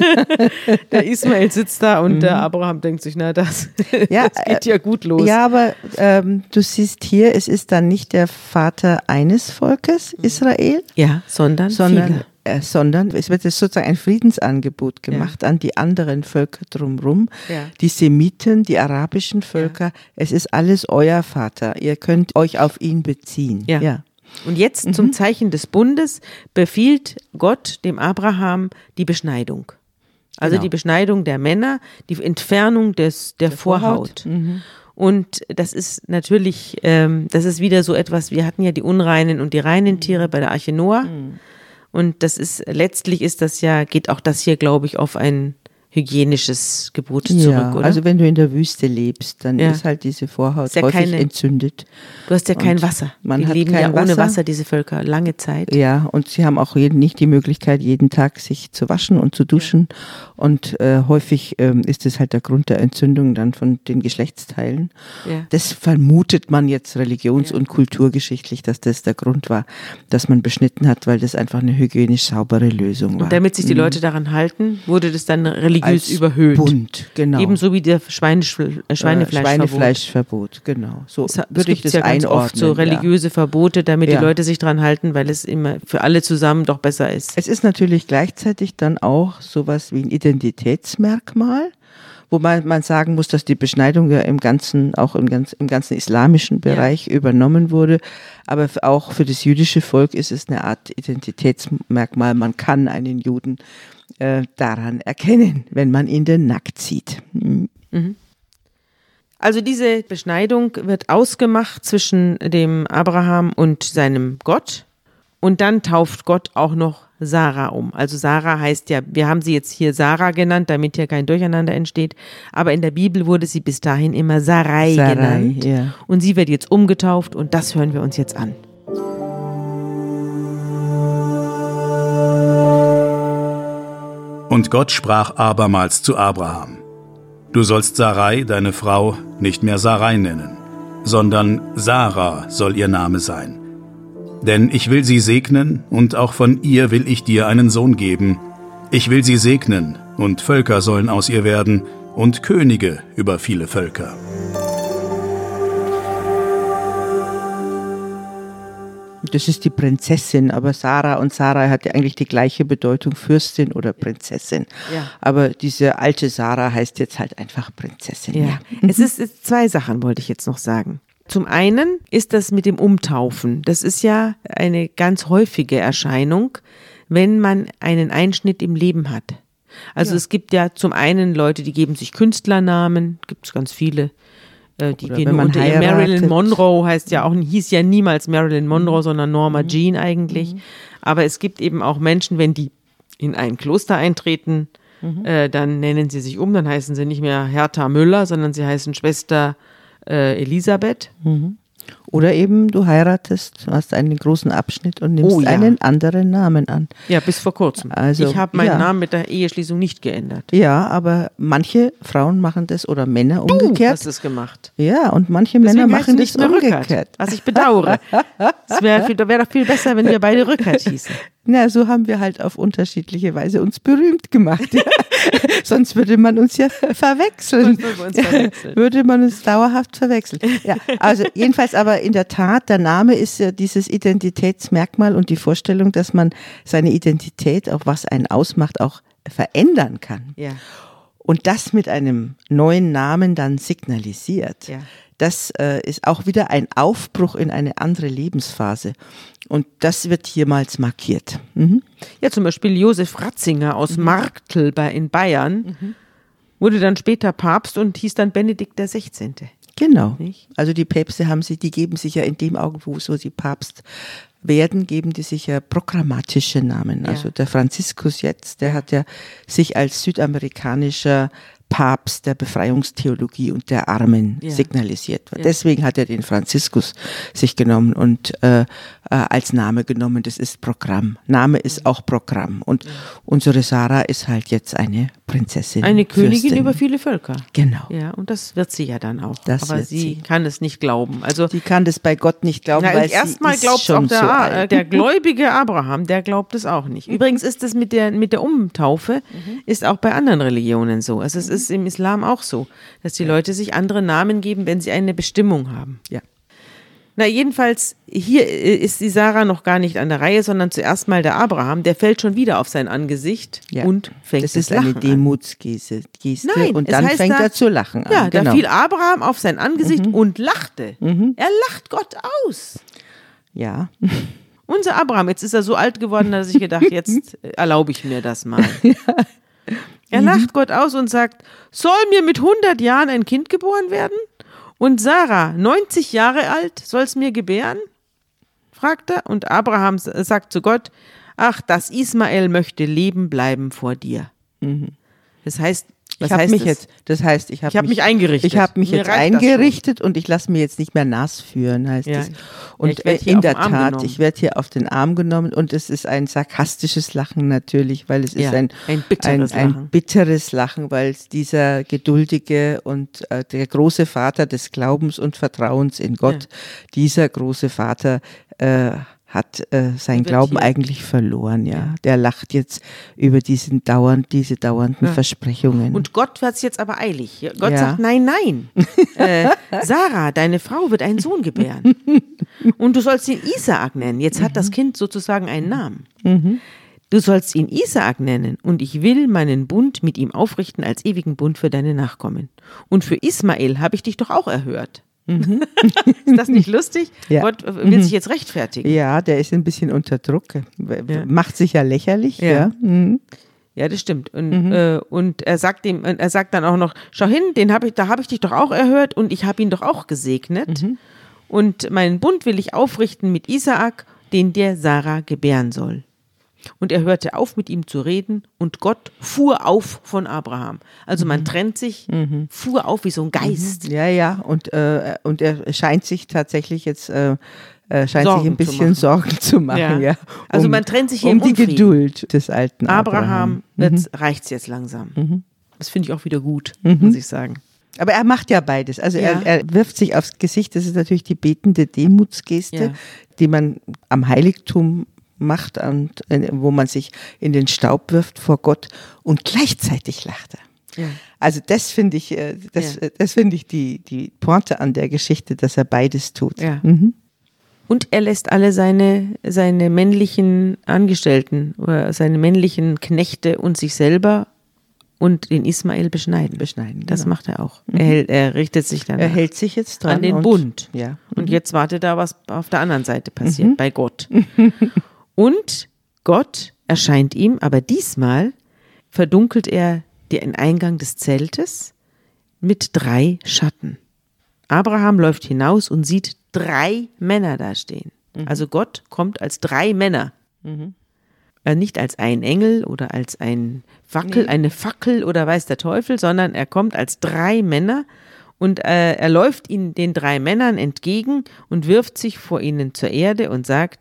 Speaker 2: Der Ismael sitzt da und mhm. der Abraham denkt sich, na das,
Speaker 3: ja,
Speaker 2: das geht ja gut los.
Speaker 3: Ja, aber ähm, du siehst hier, es ist dann nicht der Vater eines Volkes, Israel.
Speaker 2: Ja, sondern
Speaker 3: sondern, äh, sondern es wird sozusagen ein Friedensangebot gemacht ja. an die anderen Völker drumherum. Ja. Die Semiten, die arabischen Völker, ja. es ist alles euer Vater. Ihr könnt euch auf ihn beziehen.
Speaker 2: Ja. ja. Und jetzt mhm. zum Zeichen des Bundes befiehlt Gott dem Abraham die Beschneidung. Also genau. die Beschneidung der Männer, die Entfernung des, der, der Vorhaut. Vorhaut. Mhm. Und das ist natürlich, ähm, das ist wieder so etwas, wir hatten ja die unreinen und die reinen Tiere bei der Arche Noah. Mhm. Und das ist, letztlich ist das ja, geht auch das hier, glaube ich, auf ein hygienisches Gebot zurück,
Speaker 3: ja,
Speaker 2: oder?
Speaker 3: Also wenn du in der Wüste lebst, dann ja. ist halt diese Vorhaut ja häufig keine, entzündet.
Speaker 2: Du hast ja kein Wasser.
Speaker 3: Man
Speaker 2: die
Speaker 3: hat
Speaker 2: leben
Speaker 3: kein
Speaker 2: ja ohne
Speaker 3: Wasser.
Speaker 2: Wasser, diese Völker, lange Zeit.
Speaker 3: Ja, und sie haben auch jeden, nicht die Möglichkeit, jeden Tag sich zu waschen und zu duschen. Ja. Und äh, häufig ähm, ist es halt der Grund der Entzündung dann von den Geschlechtsteilen. Ja. Das vermutet man jetzt religions- ja. und kulturgeschichtlich, dass das der Grund war, dass man beschnitten hat, weil das einfach eine hygienisch saubere Lösung war.
Speaker 2: Und damit sich die Leute daran halten, wurde das dann religiös als überhöht.
Speaker 3: Bund, genau.
Speaker 2: Ebenso wie der Schweineschw- äh, Schweinefleischverbot.
Speaker 3: Schweinefleischverbot, genau. So
Speaker 2: das
Speaker 3: würde ich das
Speaker 2: ja ganz
Speaker 3: einordnen.
Speaker 2: Oft so religiöse ja. Verbote, damit
Speaker 3: ja.
Speaker 2: die Leute sich dran halten, weil es immer für alle zusammen doch besser ist.
Speaker 3: Es ist natürlich gleichzeitig dann auch sowas wie ein Identitätsmerkmal, wo man, man sagen muss, dass die Beschneidung ja im ganzen, auch im, ganz, im ganzen islamischen Bereich ja. übernommen wurde. Aber auch für das jüdische Volk ist es eine Art Identitätsmerkmal. Man kann einen Juden äh, daran erkennen, wenn man ihn denn nackt sieht. Mhm.
Speaker 2: Mhm. Also diese Beschneidung wird ausgemacht zwischen dem Abraham und seinem Gott. Und dann tauft Gott auch noch Sarah um. Also Sarah heißt ja, wir haben sie jetzt hier Sarah genannt, damit hier kein Durcheinander entsteht. Aber in der Bibel wurde sie bis dahin immer Sarai, Sarai genannt. Ja. Und sie wird jetzt umgetauft und das hören wir uns jetzt an.
Speaker 1: Und Gott sprach abermals zu Abraham: Du sollst Sarai, deine Frau, nicht mehr Sarai nennen, sondern Sarah soll ihr Name sein. Denn ich will sie segnen, und auch von ihr will ich dir einen Sohn geben. Ich will sie segnen, und Völker sollen aus ihr werden, und Könige über viele Völker.
Speaker 3: Das ist die Prinzessin, aber Sarah und Sarai hat ja eigentlich die gleiche Bedeutung, Fürstin oder Prinzessin. Ja. Aber diese alte Sarah heißt jetzt halt einfach Prinzessin.
Speaker 2: Ja. Ja. Es ist es zwei Sachen, wollte ich jetzt noch sagen. Zum einen ist das mit dem Umtaufen. Das ist ja eine ganz häufige Erscheinung, wenn man einen Einschnitt im Leben hat. Also ja. es gibt ja zum einen Leute, die geben sich Künstlernamen, gibt es ganz viele. Die Oder gehen unter ihr. Marilyn Monroe heißt ja auch, hieß ja niemals Marilyn Monroe, sondern Norma mhm. Jean eigentlich. Mhm. Aber es gibt eben auch Menschen, wenn die in ein Kloster eintreten, mhm. äh, dann nennen sie sich um, dann heißen sie nicht mehr Hertha Müller, sondern sie heißen Schwester äh, Elisabeth.
Speaker 3: Mhm. Oder eben du heiratest, hast einen großen Abschnitt und nimmst oh, ja. einen anderen Namen an.
Speaker 2: Ja, bis vor kurzem. Also, ich habe meinen ja. Namen mit der Eheschließung nicht geändert.
Speaker 3: Ja, aber manche Frauen machen das oder Männer umgekehrt.
Speaker 2: Du hast es gemacht.
Speaker 3: Ja, und manche Deswegen Männer machen das umgekehrt.
Speaker 2: Rückert, was ich bedauere. Es wäre wär doch viel besser, wenn wir beide Rückert hießen.
Speaker 3: Na, so haben wir halt auf unterschiedliche Weise uns berühmt gemacht. Sonst würde man uns ja verwechseln.
Speaker 2: Sonst wir uns verwechseln.
Speaker 3: Würde man uns dauerhaft verwechseln. Ja, also jedenfalls aber in der Tat, der Name ist ja dieses Identitätsmerkmal und die Vorstellung, dass man seine Identität, auch was einen ausmacht, auch verändern kann.
Speaker 2: Ja.
Speaker 3: Und das mit einem neuen Namen dann signalisiert.
Speaker 2: Ja.
Speaker 3: Das äh, ist auch wieder ein Aufbruch in eine andere Lebensphase. Und das wird hiermals markiert. Mhm.
Speaker 2: Ja, zum Beispiel Josef Ratzinger aus mhm. Marktl bei, in Bayern mhm. wurde dann später Papst und hieß dann Benedikt der Sechzehnte.
Speaker 3: Genau.
Speaker 2: Nicht?
Speaker 3: Also die Päpste haben sie, die geben sich ja in dem Augenblick, wo sie Papst werden, geben die sich ja programmatische Namen. Ja. Also der Franziskus jetzt, der hat ja sich als südamerikanischer Papst der Befreiungstheologie und der Armen ja. signalisiert. Ja. Deswegen hat er den Franziskus sich genommen und äh, äh, als Name genommen. Das ist Programm. Name ist auch Programm. Und ja. unsere Sarah ist halt jetzt eine Prinzessin.
Speaker 2: Eine Königin
Speaker 3: Fürstin.
Speaker 2: Über viele Völker.
Speaker 3: Genau.
Speaker 2: Ja, und das wird sie ja dann auch.
Speaker 3: Das
Speaker 2: Aber
Speaker 3: wird
Speaker 2: sie,
Speaker 3: sie
Speaker 2: kann es nicht glauben. Also
Speaker 3: sie kann das bei Gott nicht glauben,
Speaker 2: na,
Speaker 3: weil
Speaker 2: erstmal
Speaker 3: sie ist schon
Speaker 2: auch der,
Speaker 3: so alt.
Speaker 2: der gläubige Abraham, der glaubt es auch nicht. Übrigens ist das mit der, mit der Umtaufe, mhm. ist auch bei anderen Religionen so. Also es ist im Islam auch so, dass die ja. Leute sich andere Namen geben, wenn sie eine Bestimmung haben.
Speaker 3: Ja.
Speaker 2: Na jedenfalls, hier ist die Sarah noch gar nicht an der Reihe, sondern zuerst mal der Abraham, der fällt schon wieder auf sein Angesicht
Speaker 3: ja.
Speaker 2: und fängt
Speaker 3: das
Speaker 2: das
Speaker 3: ist eine
Speaker 2: Lachen
Speaker 3: Demutsgeste Geste
Speaker 2: Nein,
Speaker 3: und
Speaker 2: es
Speaker 3: dann
Speaker 2: heißt
Speaker 3: fängt
Speaker 2: da,
Speaker 3: er zu lachen an.
Speaker 2: Ja,
Speaker 3: genau.
Speaker 2: da fiel Abraham auf sein Angesicht
Speaker 3: mhm.
Speaker 2: und lachte. Mhm. Er lacht Gott aus.
Speaker 3: Ja.
Speaker 2: Unser Abraham, jetzt ist er so alt geworden, dass ich gedacht, jetzt erlaube ich mir das mal.
Speaker 3: Ja.
Speaker 2: Er lacht Gott aus und sagt, soll mir mit hundert Jahren ein Kind geboren werden? Und Sarah, neunzig Jahre alt, soll es mir gebären? Fragt er. Und Abraham sagt zu Gott, ach, das Ismael möchte leben bleiben vor dir. Mhm. Das heißt, was
Speaker 3: ich habe
Speaker 2: heißt
Speaker 3: mich
Speaker 2: das?
Speaker 3: jetzt, das heißt, ich habe
Speaker 2: ich hab mich, mich eingerichtet.
Speaker 3: Ich habe mich
Speaker 2: mir
Speaker 3: jetzt eingerichtet und ich lasse mir jetzt nicht mehr nass führen, heißt
Speaker 2: ja.
Speaker 3: es. Und
Speaker 2: ja,
Speaker 3: in der Tat, ich werde hier auf den Arm genommen und es ist ein sarkastisches Lachen natürlich, weil es
Speaker 2: ja,
Speaker 3: ist ein,
Speaker 2: ein, bitteres,
Speaker 3: ein, ein
Speaker 2: Lachen.
Speaker 3: bitteres Lachen, weil dieser geduldige und äh, der große Vater des Glaubens und Vertrauens in Gott, ja. dieser große Vater äh, hat äh, sein Glauben hier. eigentlich verloren, ja. ja. Der lacht jetzt über diesen dauernd, diese dauernden ja. Versprechungen.
Speaker 2: Und Gott wird es jetzt aber eilig. Gott
Speaker 3: ja.
Speaker 2: sagt, nein, nein. äh, Sarah, deine Frau wird einen Sohn gebären. Und du sollst ihn Isaak nennen. Jetzt hat mhm. das Kind sozusagen einen Namen. Mhm. Du sollst ihn Isaak nennen und ich will meinen Bund mit ihm aufrichten als ewigen Bund für deine Nachkommen. Und für Ismael habe ich dich doch auch erhört. Mhm. Ist das nicht lustig?
Speaker 3: Ja.
Speaker 2: Gott will mhm. sich jetzt rechtfertigen.
Speaker 3: Ja, der ist ein bisschen unter Druck. Ja. Macht sich ja lächerlich. Ja,
Speaker 2: ja.
Speaker 3: Mhm.
Speaker 2: ja das stimmt. Und, mhm. äh, und er sagt ihm, er sagt dann auch noch, schau hin, den hab ich, da habe ich dich doch auch erhört und ich habe ihn doch auch gesegnet. Mhm. Und meinen Bund will ich aufrichten mit Isaak, den dir Sarah gebären soll. Und er hörte auf, mit ihm zu reden und Gott fuhr auf von Abraham. Also man mhm. trennt sich, mhm. fuhr auf wie so ein Geist.
Speaker 3: Ja, ja, und, äh, und er scheint sich tatsächlich jetzt, äh, scheint
Speaker 2: Sorgen
Speaker 3: sich ein bisschen zu Sorgen zu machen. Ja. Ja, um,
Speaker 2: also man trennt sich hier
Speaker 3: um
Speaker 2: im
Speaker 3: die Geduld des alten Abraham.
Speaker 2: Abraham, mhm. reicht es jetzt langsam. Mhm. Das finde ich auch wieder gut,
Speaker 3: mhm.
Speaker 2: muss ich sagen.
Speaker 3: Aber er macht ja beides. Also ja. er, er wirft sich aufs Gesicht, das ist natürlich die betende Demutsgeste, ja. die man am Heiligtum macht und wo man sich in den Staub wirft vor Gott und gleichzeitig lacht er. Ja. Also das finde ich, das, ja. das finde ich die, die Pointe an der Geschichte, dass er beides tut.
Speaker 2: Ja.
Speaker 3: Mhm.
Speaker 2: Und er lässt alle seine, seine männlichen Angestellten oder seine männlichen Knechte und sich selber und den Ismael beschneiden.
Speaker 3: Beschneiden,
Speaker 2: das
Speaker 3: genau.
Speaker 2: macht er auch. Mhm. Er, hält, er richtet sich dann
Speaker 3: er hält sich jetzt dran
Speaker 2: an den
Speaker 3: und,
Speaker 2: Bund.
Speaker 3: Ja. Mhm.
Speaker 2: Und jetzt wartet da, was auf der anderen Seite passiert, mhm. bei Gott. Und Gott erscheint ihm, aber diesmal verdunkelt er den Eingang des Zeltes mit drei Schatten. Abraham läuft hinaus und sieht drei Männer da stehen. Mhm. Also Gott kommt als drei Männer. Mhm. Nicht als ein Engel oder als ein Fackel, nee. eine Fackel oder weiß der Teufel, sondern er kommt als drei Männer und äh, er läuft ihnen den drei Männern entgegen und wirft sich vor ihnen zur Erde und sagt,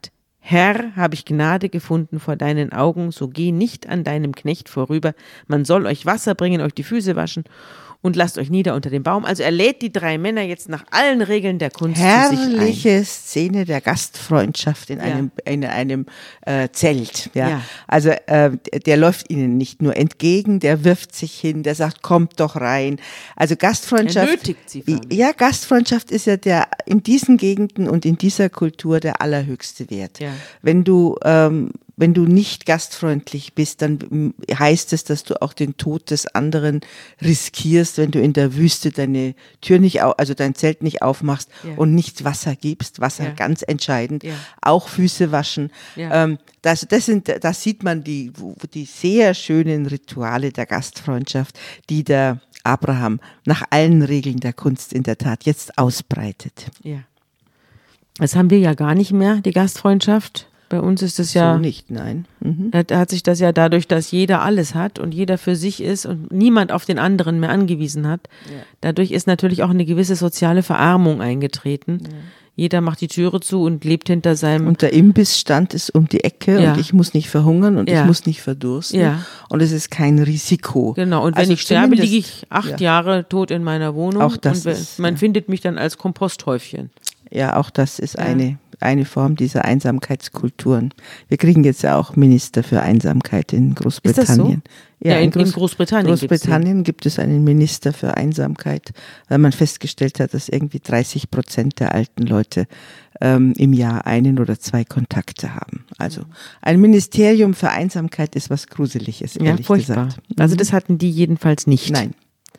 Speaker 2: Herr, habe ich Gnade gefunden vor deinen Augen, so geh nicht an deinem Knecht vorüber. Man soll euch Wasser bringen, euch die Füße waschen und lasst euch nieder unter dem Baum. Also er lädt die drei Männer jetzt nach allen Regeln der Kunst zu sich ein.
Speaker 3: Herrliche Szene der Gastfreundschaft in
Speaker 2: Ja.
Speaker 3: einem, in einem äh, Zelt. Ja.
Speaker 2: Ja.
Speaker 3: Also äh, der läuft ihnen nicht nur entgegen, der wirft sich hin, der sagt, kommt doch rein. Also Gastfreundschaft.
Speaker 2: Er nötigt sie vor allem.
Speaker 3: Ja, Gastfreundschaft ist ja der in diesen Gegenden und in dieser Kultur der allerhöchste Wert.
Speaker 2: Ja.
Speaker 3: Wenn du ähm, Wenn du nicht gastfreundlich bist, dann heißt es, dass du auch den Tod des anderen riskierst, wenn du in der Wüste deine Tür nicht, au- also dein Zelt nicht aufmachst
Speaker 2: Ja.
Speaker 3: und nicht Wasser gibst. Wasser
Speaker 2: Ja.
Speaker 3: ganz entscheidend.
Speaker 2: Ja.
Speaker 3: Auch Füße waschen.
Speaker 2: Ja.
Speaker 3: Ähm, das, das sind, da sieht man die, die sehr schönen Rituale der Gastfreundschaft, die der Abraham nach allen Regeln der Kunst in der Tat jetzt ausbreitet.
Speaker 2: Ja. Das haben wir ja gar nicht mehr, die Gastfreundschaft. Bei uns ist es ja,
Speaker 3: So nicht, nein. Mhm.
Speaker 2: da hat sich das ja dadurch, dass jeder alles hat und jeder für sich ist und niemand auf den anderen mehr angewiesen hat. Dadurch ist natürlich auch eine gewisse soziale Verarmung eingetreten. Jeder macht die Türe zu und lebt hinter seinem...
Speaker 3: Und der Imbissstand ist um die Ecke
Speaker 2: Ja.
Speaker 3: und ich muss nicht verhungern und
Speaker 2: Ja.
Speaker 3: ich muss nicht verdursten.
Speaker 2: Ja.
Speaker 3: Und es ist kein Risiko.
Speaker 2: Genau, und wenn
Speaker 3: Also
Speaker 2: ich sterbe,
Speaker 3: zumindest-
Speaker 2: liege ich acht
Speaker 3: ja.
Speaker 2: Jahre tot in meiner Wohnung
Speaker 3: Auch das
Speaker 2: und wenn-
Speaker 3: ist,
Speaker 2: man
Speaker 3: ja.
Speaker 2: findet mich dann als Komposthäufchen.
Speaker 3: Ja, auch das ist eine, eine Form dieser Einsamkeitskulturen. Wir kriegen jetzt ja auch Minister für Einsamkeit in Großbritannien.
Speaker 2: Ja, in, in
Speaker 3: Groß-
Speaker 2: Großbritannien. gibt's
Speaker 3: Großbritannien gibt es einen Minister für Einsamkeit, weil man festgestellt hat, dass irgendwie dreißig Prozent der alten Leute ähm, im Jahr einen oder zwei Kontakte haben. Also ein Ministerium für Einsamkeit ist was Gruseliges,
Speaker 2: den. Ja,
Speaker 3: ehrlich
Speaker 2: furchtbar.
Speaker 3: gesagt.
Speaker 2: Also das hatten die jedenfalls nicht.
Speaker 3: Nein.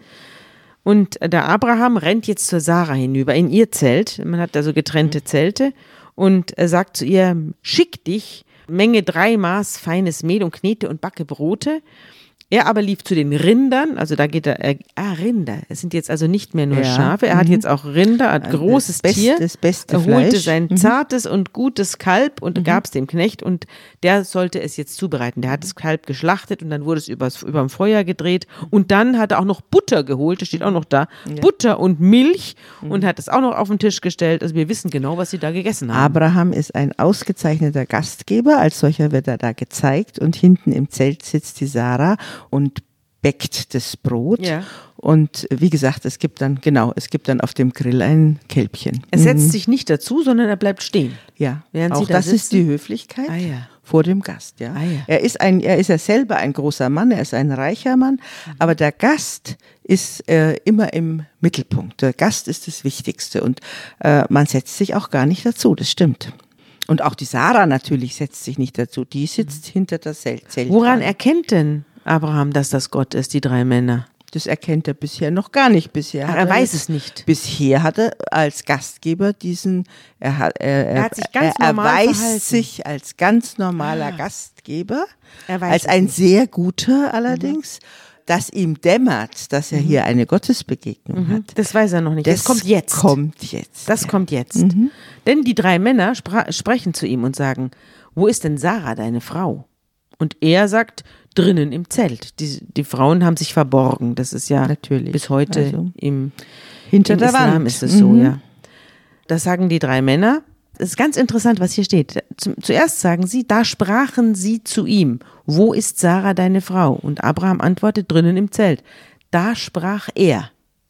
Speaker 2: Und der Abraham rennt jetzt zur Sarah hinüber, in ihr Zelt. Man hat also getrennte Zelte. Und er sagt zu ihr, schick dich, menge drei Maß feines Mehl und knete und backe Brote. Er aber lief zu den Rindern, also da geht er, er ah, Rinder, es sind jetzt also nicht mehr nur
Speaker 3: Ja.
Speaker 2: Schafe, er hat
Speaker 3: Mhm.
Speaker 2: jetzt auch Rinder, hat
Speaker 3: Also
Speaker 2: großes
Speaker 3: das beste-
Speaker 2: Tier.
Speaker 3: das beste
Speaker 2: er holte
Speaker 3: Fleisch.
Speaker 2: sein
Speaker 3: Mhm.
Speaker 2: zartes und gutes Kalb und gab es dem Knecht und der sollte es jetzt zubereiten. Der hat das Kalb geschlachtet und dann wurde es übers, überm Feuer gedreht und dann hat er auch noch Butter geholt, das steht auch noch da, Butter und Milch und hat es auch noch auf den Tisch gestellt. Also wir wissen genau, was sie da gegessen haben.
Speaker 3: Abraham ist ein ausgezeichneter Gastgeber, als solcher wird er da gezeigt und hinten im Zelt sitzt die Sarah und bäckt das Brot.
Speaker 2: Ja.
Speaker 3: Und wie gesagt, es gibt dann, genau, es gibt dann auf dem Grill ein Kälbchen.
Speaker 2: Er setzt sich nicht dazu, sondern er bleibt stehen.
Speaker 3: Ja,
Speaker 2: Während
Speaker 3: auch
Speaker 2: Sie da
Speaker 3: das ist
Speaker 2: sitzen?
Speaker 3: die Höflichkeit
Speaker 2: Ah, ja.
Speaker 3: vor dem Gast. Ja.
Speaker 2: Ah, ja.
Speaker 3: Er ist ein, er ist ja selber ein großer Mann, er ist ein reicher Mann, aber der Gast ist äh, immer im Mittelpunkt. Der Gast ist das Wichtigste und äh, man setzt sich auch gar nicht dazu, das stimmt. Und auch die Sarah natürlich setzt sich nicht dazu, die sitzt hinter der Zelt.
Speaker 2: Woran erkennt denn Abraham, dass das Gott ist, die drei Männer?
Speaker 3: Das erkennt er bisher noch gar nicht. Bisher
Speaker 2: Ach,
Speaker 3: hat
Speaker 2: er weiß
Speaker 3: jetzt-
Speaker 2: es nicht.
Speaker 3: Bisher hat er als Gastgeber diesen, er, hat, er,
Speaker 2: Er hat sich ganz
Speaker 3: er
Speaker 2: normal
Speaker 3: erweist
Speaker 2: verhalten.
Speaker 3: sich als ganz normaler Gastgeber,
Speaker 2: Er weiß
Speaker 3: als
Speaker 2: es
Speaker 3: ein
Speaker 2: nicht.
Speaker 3: sehr guter allerdings, dass ihm dämmert, dass er hier eine Gottesbegegnung hat.
Speaker 2: Das weiß er noch nicht. Das, kommt jetzt.
Speaker 3: Kommt jetzt.
Speaker 2: Das kommt jetzt. Denn die drei Männer spra- sprechen zu ihm und sagen, wo ist denn Sarah, deine Frau? Und er sagt, drinnen im Zelt. Die, die Frauen haben sich verborgen. Das ist ja
Speaker 3: Natürlich.
Speaker 2: bis heute
Speaker 3: Also
Speaker 2: im,
Speaker 3: hinter
Speaker 2: im
Speaker 3: der
Speaker 2: Islam
Speaker 3: Wand.
Speaker 2: ist es so,
Speaker 3: Mhm.
Speaker 2: ja. Das sagen die drei Männer. Es ist ganz interessant, was hier steht. Zum, zuerst sagen sie, da sprachen sie zu ihm, wo ist Sarah, deine Frau? Und Abraham antwortet, drinnen im Zelt. Da sprach er.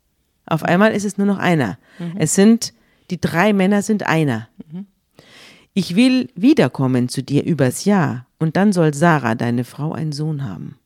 Speaker 2: Auf einmal ist es nur noch einer. Es sind, die drei Männer sind einer. Ich will wiederkommen zu dir übers Jahr und dann soll Sarah, deine Frau, einen Sohn haben.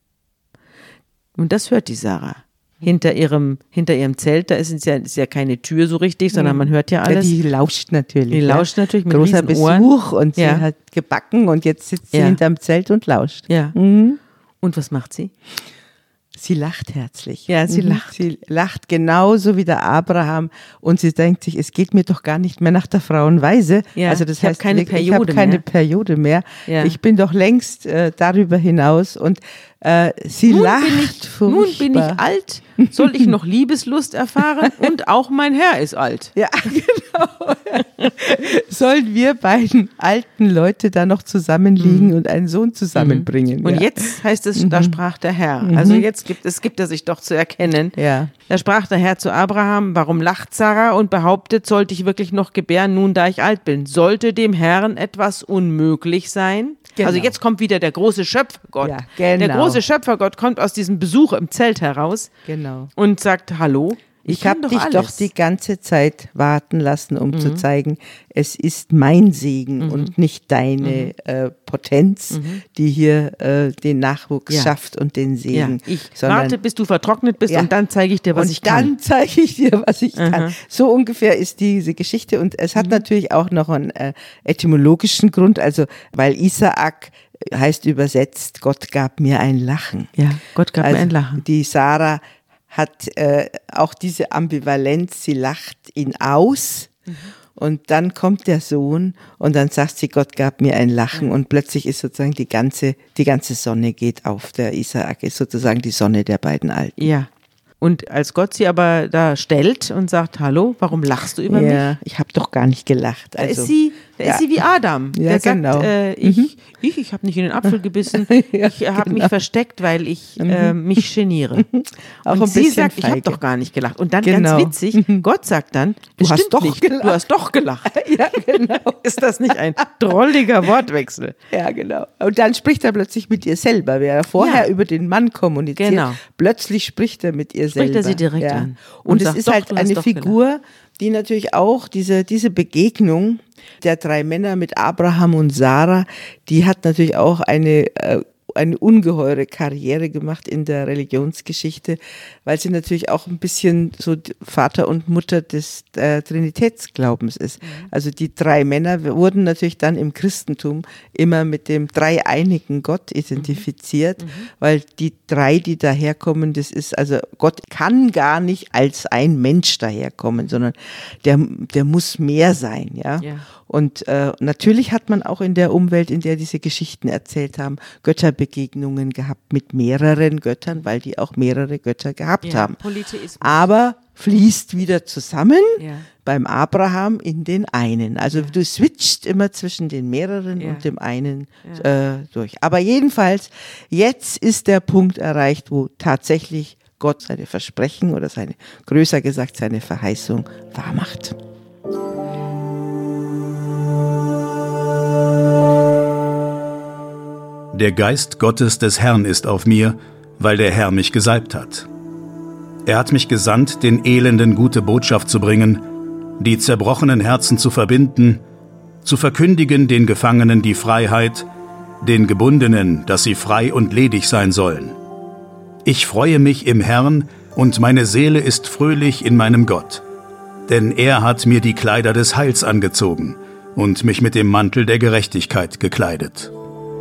Speaker 2: Und das hört die Sarah. Hinter ihrem, hinter ihrem Zelt, da ist es ja, ist ja keine Tür so richtig, sondern man hört ja
Speaker 3: Ja,
Speaker 2: alles.
Speaker 3: die lauscht natürlich.
Speaker 2: Die
Speaker 3: ja.
Speaker 2: lauscht natürlich mit
Speaker 3: Großer
Speaker 2: riesen Ohren.
Speaker 3: Besuch und sie
Speaker 2: Ja.
Speaker 3: hat gebacken und jetzt sitzt sie
Speaker 2: Ja.
Speaker 3: hinterm Zelt und lauscht.
Speaker 2: Ja. Und was macht sie?
Speaker 3: Sie lacht herzlich.
Speaker 2: Ja, sie
Speaker 3: Mhm.
Speaker 2: lacht.
Speaker 3: Sie lacht genauso wie der Abraham und sie denkt sich, es geht mir doch gar nicht mehr nach der Frauenweise.
Speaker 2: Ja,
Speaker 3: also das
Speaker 2: ich hab
Speaker 3: heißt,
Speaker 2: keine
Speaker 3: ich habe
Speaker 2: Periode
Speaker 3: keine
Speaker 2: mehr.
Speaker 3: Periode mehr.
Speaker 2: Ja.
Speaker 3: Ich bin doch längst äh, darüber hinaus und Äh, sie
Speaker 2: nun
Speaker 3: lacht
Speaker 2: bin ich,
Speaker 3: furchtbar.
Speaker 2: Nun bin ich alt, soll ich noch Liebeslust erfahren und auch mein Herr ist alt.
Speaker 3: Ja, genau. Sollen wir beiden alten Leute da noch zusammenliegen mhm. und einen Sohn zusammenbringen?
Speaker 2: Mhm. Und
Speaker 3: ja.
Speaker 2: jetzt heißt es,
Speaker 3: mhm.
Speaker 2: da sprach der Herr.
Speaker 3: Mhm.
Speaker 2: Also jetzt gibt es, gibt er sich doch zu erkennen.
Speaker 3: Ja.
Speaker 2: Da sprach der Herr zu Abraham, warum lacht Sarah und behauptet, sollte ich wirklich noch gebären, nun da ich alt bin? Sollte dem Herrn etwas unmöglich sein? Genau. Also jetzt kommt wieder der große Schöpfergott.
Speaker 3: Ja, genau.
Speaker 2: Der große Schöpfergott kommt aus diesem Besuch im Zelt heraus
Speaker 3: genau.
Speaker 2: und sagt, hallo, ich,
Speaker 3: ich habe dich
Speaker 2: alles.
Speaker 3: doch die ganze Zeit warten lassen, um mhm. zu zeigen, es ist mein Segen mhm. und nicht deine mhm. äh, Potenz, mhm. die hier äh, den Nachwuchs ja. schafft und den Segen.
Speaker 2: Ja. Ich sondern, warte, bis du vertrocknet bist ja. und dann zeige ich dir, was
Speaker 3: und
Speaker 2: ich kann.
Speaker 3: Und dann zeige ich dir, was ich mhm. kann. So ungefähr ist diese Geschichte und es hat mhm. natürlich auch noch einen äh, etymologischen Grund, also weil Isaak heißt übersetzt, Gott gab mir ein Lachen.
Speaker 2: Ja, Gott gab
Speaker 3: also
Speaker 2: mir ein Lachen.
Speaker 3: Die Sarah hat äh, auch diese Ambivalenz, sie lacht ihn aus mhm. und dann kommt der Sohn und dann sagt sie, Gott gab mir ein Lachen mhm. und plötzlich ist sozusagen die ganze, die ganze Sonne geht auf. Der Isaak ist sozusagen die Sonne der beiden Alten.
Speaker 2: Ja. Und als Gott sie aber da stellt und sagt, hallo, warum lachst du über
Speaker 3: ja,
Speaker 2: mich?
Speaker 3: Ich habe doch gar nicht gelacht.
Speaker 2: da
Speaker 3: Also,
Speaker 2: ist sie, da ja. ist sie wie Adam.
Speaker 3: Ja,
Speaker 2: der
Speaker 3: genau.
Speaker 2: sagt, äh, ich,
Speaker 3: mhm.
Speaker 2: ich, ich habe nicht in den Apfel gebissen,
Speaker 3: ja,
Speaker 2: ich habe
Speaker 3: genau.
Speaker 2: mich versteckt, weil ich äh, mich geniere.
Speaker 3: Auch
Speaker 2: und
Speaker 3: ein
Speaker 2: sie
Speaker 3: bisschen
Speaker 2: sagt,
Speaker 3: feige.
Speaker 2: ich habe doch gar nicht gelacht. Und dann
Speaker 3: genau.
Speaker 2: ganz witzig, Gott sagt dann,
Speaker 3: du hast doch
Speaker 2: nicht,
Speaker 3: gelacht.
Speaker 2: Du hast doch gelacht.
Speaker 3: Ja, genau.
Speaker 2: Ist das nicht ein drolliger Wortwechsel?
Speaker 3: Ja, genau. Und dann spricht er plötzlich mit ihr selber. Wer vorher ja. über den Mann kommuniziert,
Speaker 2: genau.
Speaker 3: plötzlich spricht er mit ihr
Speaker 2: spricht
Speaker 3: selber.
Speaker 2: Spricht er sie direkt
Speaker 3: ja.
Speaker 2: an.
Speaker 3: Und, und es sagt, ist doch, halt eine Figur, gelacht. Die natürlich auch, diese, diese Begegnung der drei Männer mit Abraham und Sarah, die hat natürlich auch eine äh, eine ungeheure Karriere gemacht in der Religionsgeschichte, weil sie natürlich auch ein bisschen so Vater und Mutter des äh, Trinitätsglaubens ist. Mhm. Also die drei Männer wurden natürlich dann im Christentum immer mit dem dreieinigen Gott identifiziert, mhm. weil die drei, die daherkommen, das ist, also Gott kann gar nicht als ein Mensch daherkommen, sondern der, der muss mehr sein, ja. ja. Und äh, natürlich hat man auch in der Umwelt, in der diese Geschichten erzählt haben, Götterbegegnungen gehabt mit mehreren Göttern, weil die auch mehrere Götter gehabt
Speaker 2: ja,
Speaker 3: haben.
Speaker 2: Polytheismus.
Speaker 3: Aber fließt wieder zusammen
Speaker 2: ja.
Speaker 3: beim Abraham in den einen. Also ja. du switcht immer zwischen den mehreren
Speaker 2: ja.
Speaker 3: und dem einen
Speaker 2: ja.
Speaker 3: äh, durch. Aber jedenfalls, jetzt ist der Punkt erreicht, wo tatsächlich Gott seine Versprechen oder seine, größer gesagt, seine Verheißung wahrmacht.
Speaker 1: Der Geist Gottes des Herrn ist auf mir, weil der Herr mich gesalbt hat. Er hat mich gesandt, den Elenden gute Botschaft zu bringen, die zerbrochenen Herzen zu verbinden, zu verkündigen den Gefangenen die Freiheit, den Gebundenen, dass sie frei und ledig sein sollen. Ich freue mich im Herrn und meine Seele ist fröhlich in meinem Gott, denn er hat mir die Kleider des Heils angezogen und mich mit dem Mantel der Gerechtigkeit gekleidet.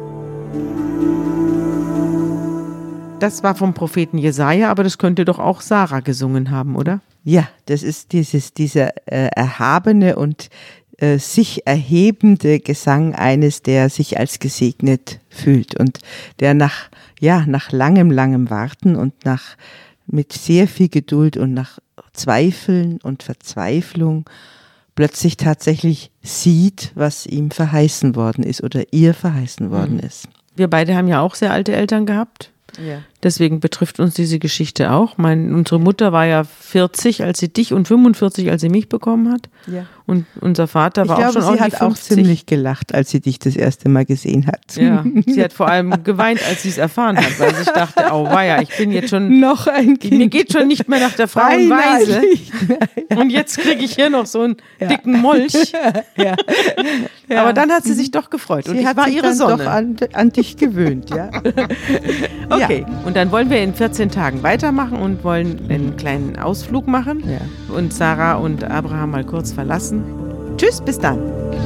Speaker 2: Das war vom Propheten Jesaja, aber das könnte doch auch Sarah gesungen haben, oder?
Speaker 3: Ja, das ist dieses, dieser äh, erhabene und äh, sich erhebende Gesang eines, der sich als gesegnet fühlt und der nach, ja, nach langem, langem Warten und nach, mit sehr viel Geduld und nach Zweifeln und Verzweiflung plötzlich tatsächlich sieht, was ihm verheißen worden ist oder ihr verheißen worden mhm. ist.
Speaker 2: Wir beide haben ja auch sehr alte Eltern gehabt. Ja. Deswegen betrifft uns diese Geschichte auch. Mein, unsere Mutter war ja vierzig, als sie dich und fünfundvierzig, als sie mich bekommen hat. Ja. Und unser Vater
Speaker 3: ich
Speaker 2: war
Speaker 3: glaube,
Speaker 2: auch schon
Speaker 3: sie hat auch ziemlich gelacht, als sie dich das erste Mal gesehen hat.
Speaker 2: Ja, sie hat vor allem geweint, als sie es erfahren hat, weil sie dachte, oh weia, ich bin jetzt schon,
Speaker 3: noch ein Kind.
Speaker 2: Mir geht schon nicht mehr nach der Frauenweise. Ja. Und jetzt kriege ich hier noch so einen ja. dicken Molch. Ja. Ja. Aber dann hat sie sich doch gefreut.
Speaker 3: Sie
Speaker 2: und ich
Speaker 3: hat
Speaker 2: war
Speaker 3: sich
Speaker 2: ihre
Speaker 3: dann
Speaker 2: Sonne.
Speaker 3: doch an, an dich gewöhnt, ja.
Speaker 2: Okay, ja. Und dann wollen wir in vierzehn Tagen weitermachen und wollen einen kleinen Ausflug machen ja. und Sarah und Abraham mal kurz verlassen. Tschüss, bis dann.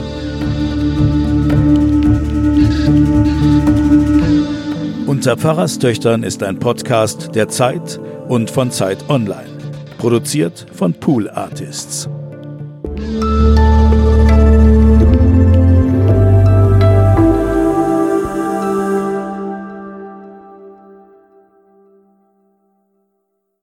Speaker 1: Unter Pfarrerstöchtern ist ein Podcast der Zeit und von Zeit Online. Produziert von Pool Artists.